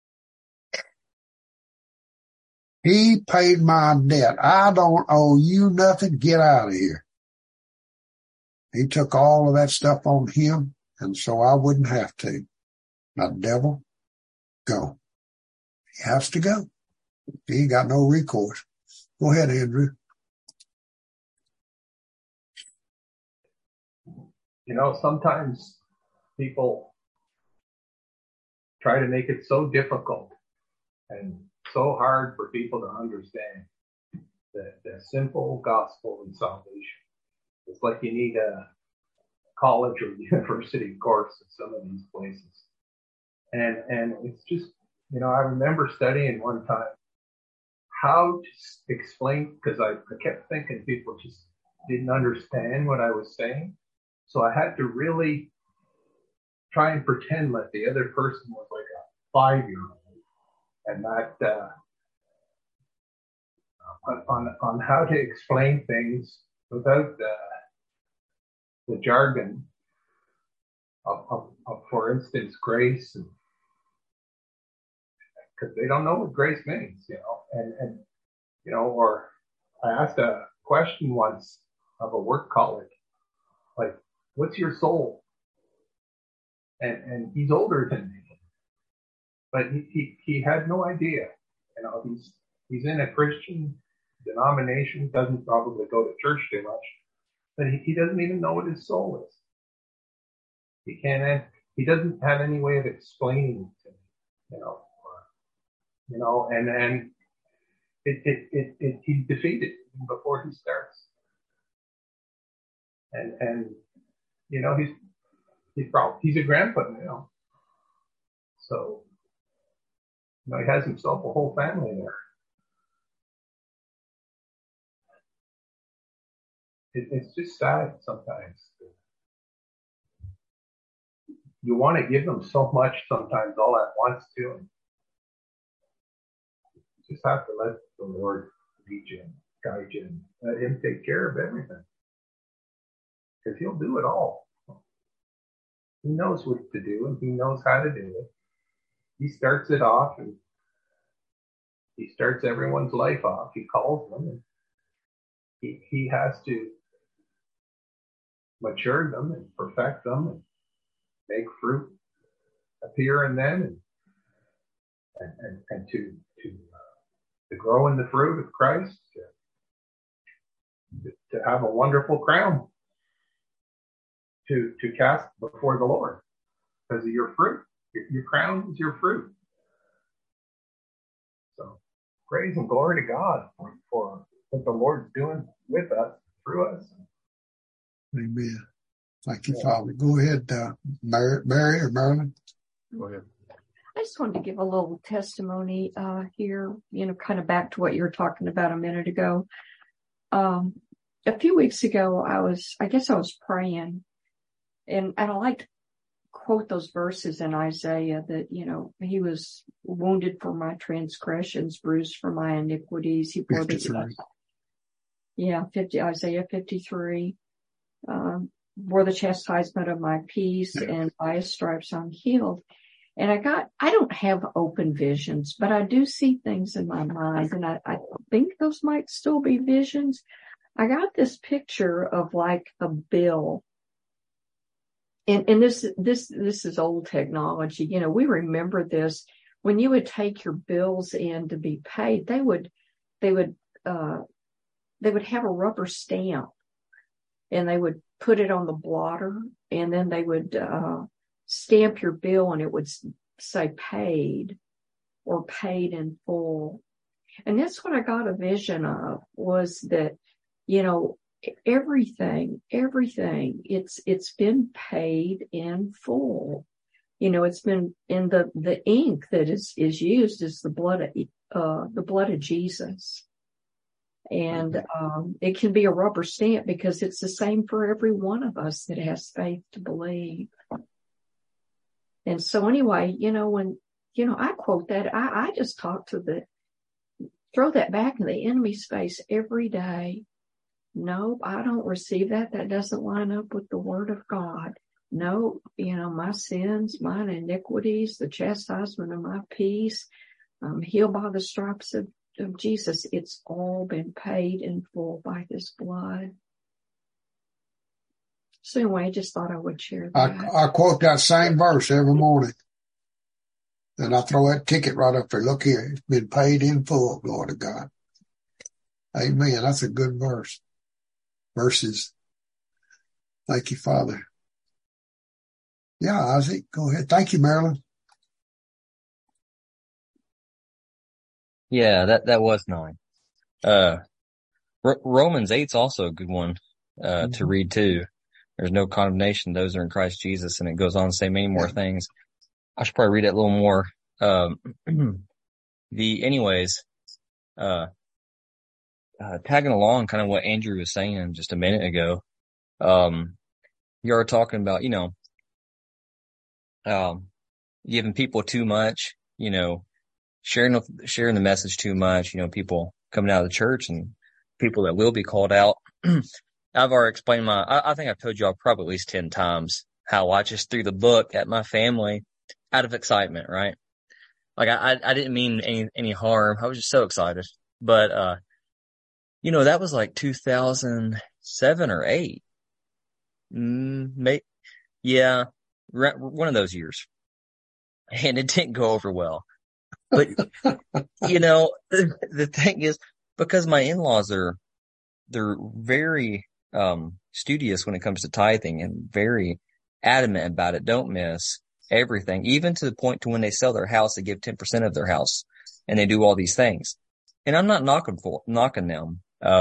He paid my debt. I don't owe you nothing. Get out of here. He took all of that stuff on him, and so I wouldn't have to. Now, devil, go. He has to go. He ain't got no recourse. Go ahead, Andrew. You know, sometimes people try to make it so difficult and so hard for people to understand the simple gospel and salvation. It's like you need a college or university course in some of these places. And it's just, you know, I remember studying one time how to explain, because I kept thinking people just didn't understand what I was saying. So I had to really try and pretend like the other person was like a 5-year-old, and that on how to explain things without the jargon of, for instance, grace, because they don't know what grace means, you know, and you know, or I asked a question once of a work colleague, like, what's your soul? And he's older than me, but he had no idea. You know, he's in a Christian denomination, doesn't probably go to church too much, but he doesn't even know what his soul is. He doesn't have any way of explaining it to me, you know, and he's defeated even before he starts. And you know, he's a grandpa now. So, you know, he has himself a whole family there. It's just sad sometimes. You want to give them so much sometimes all at once too. You just have to let the Lord lead you and guide you Let him take care of everything. Because he'll do it all. He knows what to do and he knows how to do it. He starts it off and he starts everyone's life off. He calls them and he has to mature them and perfect them and make fruit appear in them and to grow in the fruit of Christ, to have a wonderful crown to cast before the Lord because of your fruit. Your crown is your fruit. So praise and glory to God for what the Lord's doing with us, through us. Amen. Thank you, Father. Go ahead, Mary or Marilyn. Go ahead. I just wanted to give a little testimony here, kind of back to what you were talking about a minute ago. A few weeks ago, I was praying, and I like to quote those verses in Isaiah that, he was wounded for my transgressions, bruised for my iniquities. He bore Isaiah 53. Bore the chastisement of my peace, and by his stripes I'm healed. And I don't have open visions, but I do see things in my mind, and I think those might still be visions. I got this picture of like a bill. And this is old technology. We remember this. When you would take your bills in to be paid, they would have a rubber stamp, and they would put it on the blotter, and then they would stamp your bill, and it would say paid or paid in full. And that's what I got a vision of, was that, everything, it's been paid in full. It's been in the ink that is used is the blood of Jesus. And it can be a rubber stamp because it's the same for every one of us that has faith to believe. And so anyway, when, I quote that, I just talk to throw that back in the enemy's face every day. Nope, I don't receive that. That doesn't line up with the word of God. No, my sins, mine iniquities, the chastisement of my peace, healed by the stripes of Jesus. It's all been paid in full by his blood. So anyway, I just thought I would share that. I quote that same verse every morning. And I throw that ticket right up there. Look here, it's been paid in full, glory to God. Amen. That's a good verse. Verses. Thank you, Father. Yeah, Isaac, go ahead. Thank you, Marilyn. Yeah, that was 9. Romans 8's also a good one to read too. There's no condemnation, those are in Christ Jesus, and it goes on to say many more things. I should probably read it a little more. Tagging along kind of what Andrew was saying just a minute ago. You were talking about, giving people too much, sharing the message too much, people coming out of the church and people that will be called out. I've already explained I think I've told y'all probably at least 10 times how I just threw the book at my family out of excitement, right? Like I didn't mean any harm. I was just so excited. But, that was like 2007 or 8. Yeah, one of those years. And it didn't go over well. But, the thing is, because my in-laws they're very, studious when it comes to tithing and very adamant about it. Don't miss everything, even to the point to when they sell their house, they give 10% of their house and they do all these things. And I'm not knocking them.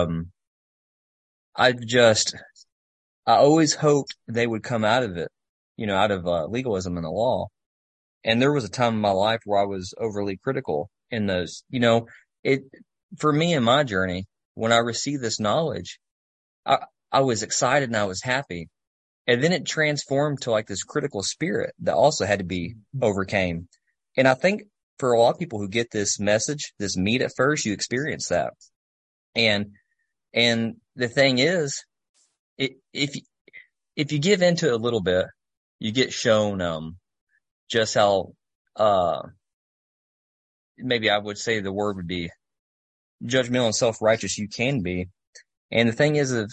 I always hoped they would come out of it, out of, legalism and the law. And there was a time in my life where I was overly critical in those, for me in my journey, when I received this knowledge, I was excited and I was happy. And then it transformed to like this critical spirit that also had to be overcame. And I think for a lot of people who get this message, this meat at first, you experience that. And And the thing is, if you give into it a little bit, you get shown just how maybe I would say the word would be judgmental and self-righteous you can be. And the thing is,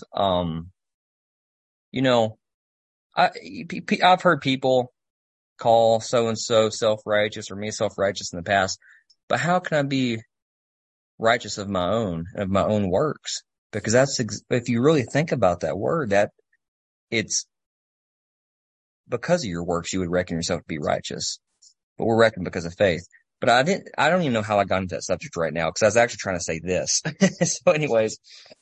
I've heard people call so-and-so self-righteous or me self-righteous in the past, but how can I be righteous of my own works? Because if you really think about that word, that it's because of your works you would reckon yourself to be righteous, but we're reckoned because of faith. But I don't even know how I got into that subject right now, because I was actually trying to say this. So anyways,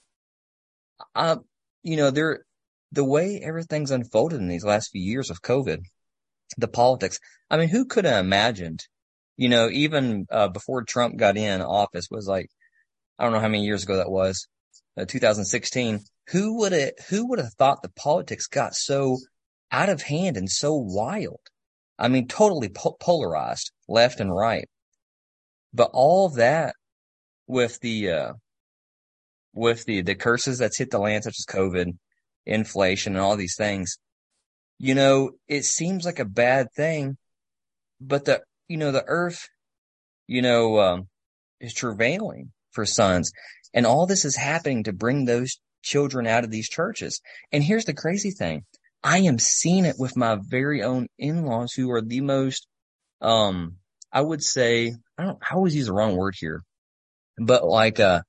the way everything's unfolded in these last few years of COVID, the politics, I mean, who could have imagined, even before Trump got in office, was like, I don't know how many years ago that was, 2016, who would have thought the politics got so out of hand and so wild? I mean, totally polarized, left and right. But all of that with the curses that's hit the land, such as COVID, inflation, and all these things, it seems like a bad thing, but the earth, is travailing for sons. And all this is happening to bring those children out of these churches. And here's the crazy thing. I am seeing it with my very own in-laws, who are the most, I would say, I always use the wrong word here, but like, they're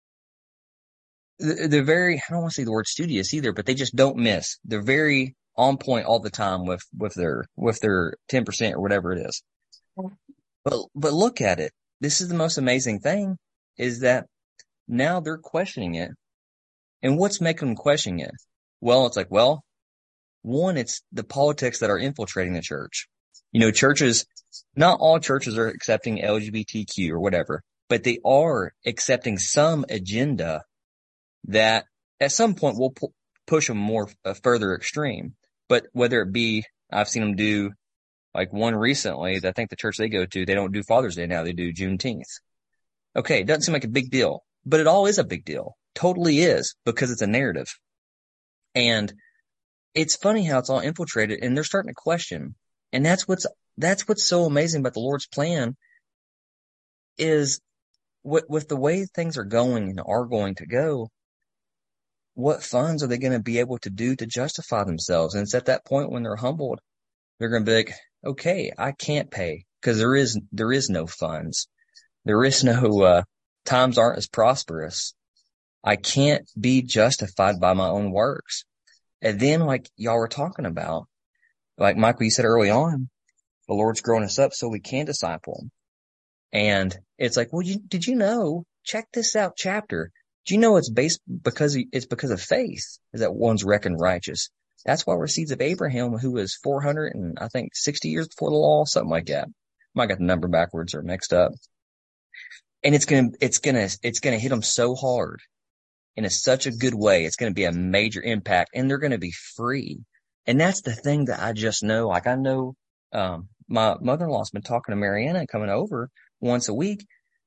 very, I don't want to say the word studious either, but they just don't miss. They're very on point all the time with their 10% or whatever it is. But look at it. This is the most amazing thing, is that now they're questioning it. And what's making them question it? Well, it's like, one, it's the politics that are infiltrating the church. Churches, not all churches are accepting LGBTQ or whatever, but they are accepting some agenda that at some point will push them more further extreme. But whether it be, I've seen them do, like one recently, I think the church they go to, they don't do Father's Day now, they do Juneteenth. Okay, it doesn't seem like a big deal, but it all is a big deal. Totally is, because it's a narrative. And it's funny how it's all infiltrated, and they're starting to question. And that's what's so amazing about the Lord's plan, is with the way things are going and are going to go, what funds are they going to be able to do to justify themselves? And it's at that point when they're humbled, they're going to be like, okay, I can't pay, because there is no funds. There is no, times aren't as prosperous. I can't be justified by my own works. And then, like y'all were talking about, like Michael, you said early on, the Lord's growing us up so we can disciple him. And it's like, well, did you know, check this out chapter. Do you know it's because of faith is that one's reckoned righteous? That's why we're seeds of Abraham, who was 460 years before the law, something like that. Might got the number backwards or mixed up. And it's gonna hit them so hard in such a good way. It's gonna be a major impact, and they're gonna be free. And that's the thing that I just know. Like, I know, my mother-in-law's been talking to Mariana and coming over once a week.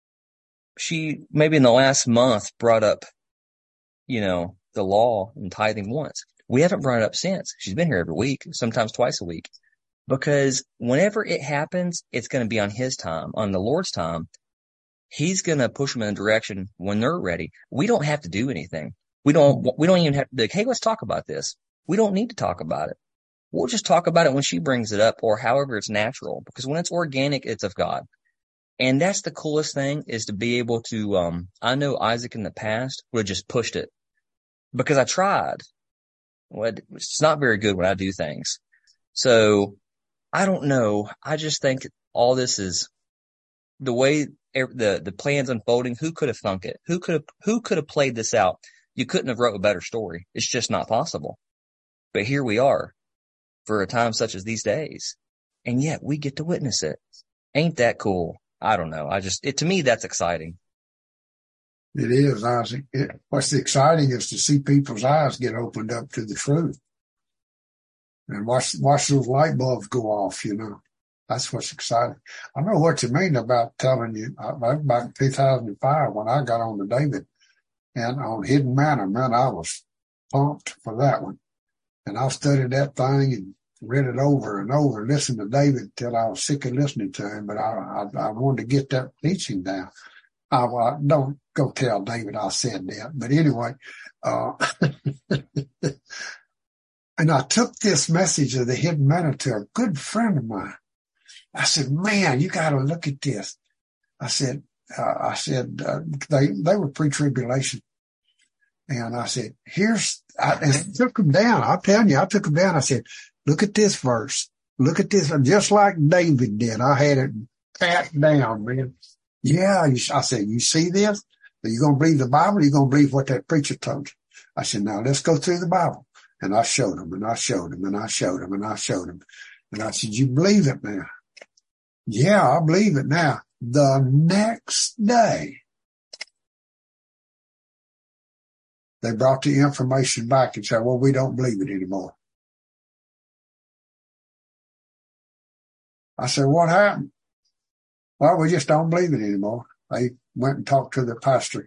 She maybe in the last month brought up, the law and tithing once. We haven't brought it up since. She's been here every week, sometimes twice a week, because whenever it happens, it's going to be on his time, on the Lord's time. He's going to push them in a direction when they're ready. We don't have to do anything. We don't even have to be like, hey, let's talk about this. We don't need to talk about it. We'll just talk about it when she brings it up, or however it's natural, because when it's organic, it's of God. And that's the coolest thing, is to be able to, I know Isaac in the past would have just pushed it, because I tried. Well, it's not very good when I do things. So I don't know. I just think all this is the way the plan's unfolding. Who could have thunk it? Who could have played this out? You couldn't have wrote a better story. It's just not possible. But here we are for a time such as these days. And yet we get to witness it. Ain't that cool? I don't know. To me, that's exciting. It is, Isaac. What's exciting is to see people's eyes get opened up to the truth, and watch those light bulbs go off. That's what's exciting. I know what you mean about telling you about 2005 when I got on to David. And on Hidden Manna, man, I was pumped for that one. And I studied that thing and read it over and over, listened to David till I was sick of listening to him. But I wanted to get that teaching down. Don't go tell David I said that. But anyway, and I took this message of the Hidden Manna to a good friend of mine. I said, man, you got to look at this. I said, they were pre-tribulation. And I said, and I took them down. I'm telling you, I took them down. I said, look at this verse. Look at this. Just like David did. I had it pat down, man. Yeah. I said, you see this? Are you going to believe the Bible? Or are you going to believe what that preacher told you? I said, now let's go through the Bible. And I showed him and I showed him and I showed him and I showed him. And I said, you believe it now? Yeah, I believe it now. The next day, they brought the information back and said, well, we don't believe it anymore. I said, what happened? Well, we just don't believe it anymore. They went and talked to the pastor.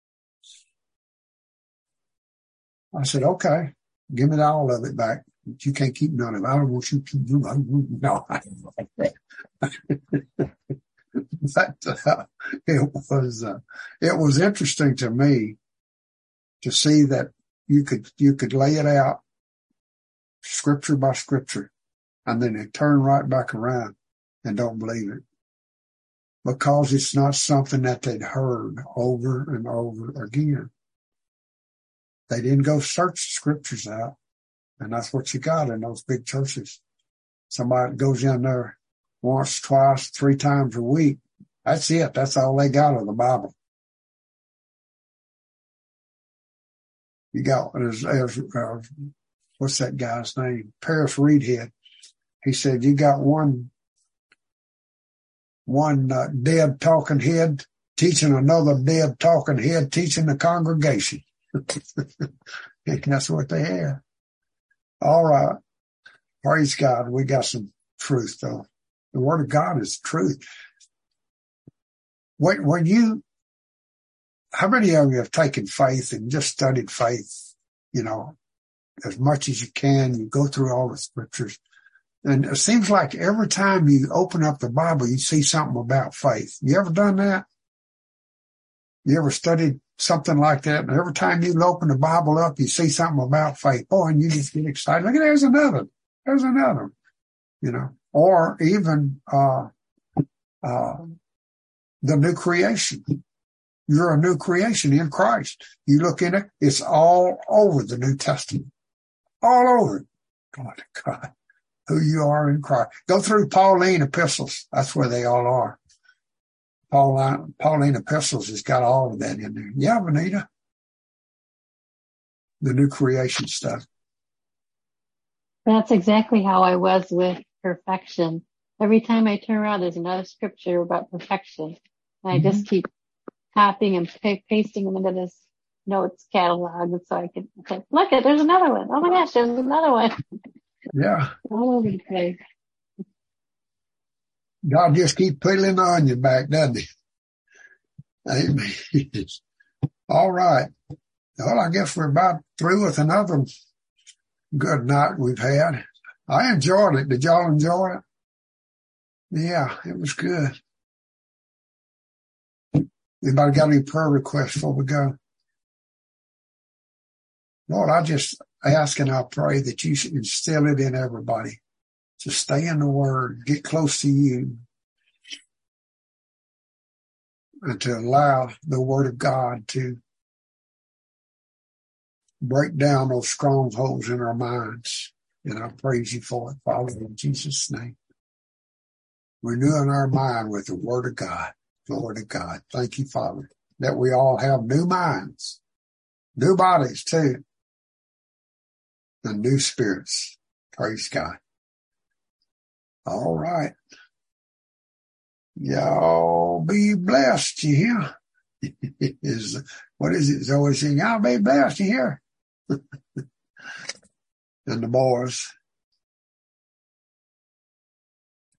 I said, okay, give me all of it back. But you can't keep none of it. I don't want you to do it. No, I don't like that. It was interesting to me to see that you could lay it out scripture by scripture and then they turn right back around and don't believe it because it's not something that they'd heard over and over again. They didn't go search scriptures out, and that's what you got in those big churches. Somebody goes in there once, twice, 3 times a week. That's it. That's all they got of the Bible. You got, what's that guy's name? Paris Reedhead. He said, you got one dead talking head teaching another dead talking head teaching the congregation. That's what they have. All right. Praise God. We got some truth though. The Word of God is truth. How many of you have taken faith and just studied faith, as much as you can? You go through all the scriptures. And it seems like every time you open up the Bible, you see something about faith. You ever done that? You ever studied something like that? And every time you open the Bible up, you see something about faith. Boy, and you just get excited. Look, there's another. Or even the new creation. You're a new creation in Christ. You look in it, it's all over the New Testament. All over it. God, who you are in Christ. Go through Pauline epistles. That's where they all are. Pauline epistles has got all of that in there. Yeah, Benita. The new creation stuff. That's exactly how I was with perfection. Every time I turn around, there's another scripture about perfection. And I just keep copying and pasting them into this notes catalog. And so I can say, look, there's another one. Oh my gosh, there's another one. Yeah. All over the place. God just keep peeling the onion back, doesn't he? Amen. All right. Well, I guess we're about through with another good night we've had. I enjoyed it. Did y'all enjoy it? Yeah, it was good. Anybody got any prayer requests before we go? Lord, I just ask and I pray that you should instill it in everybody to stay in the Word, get close to you, and to allow the Word of God to break down those strongholds in our minds. And I praise you for it, Father, in Jesus' name. Renewing our mind with the Word of God. Glory to God. Thank you, Father, that we all have new minds, new bodies too, and new spirits. Praise God. All right. Y'all be blessed, you hear? What is it? Zoe saying, y'all be blessed, you hear? And the boys.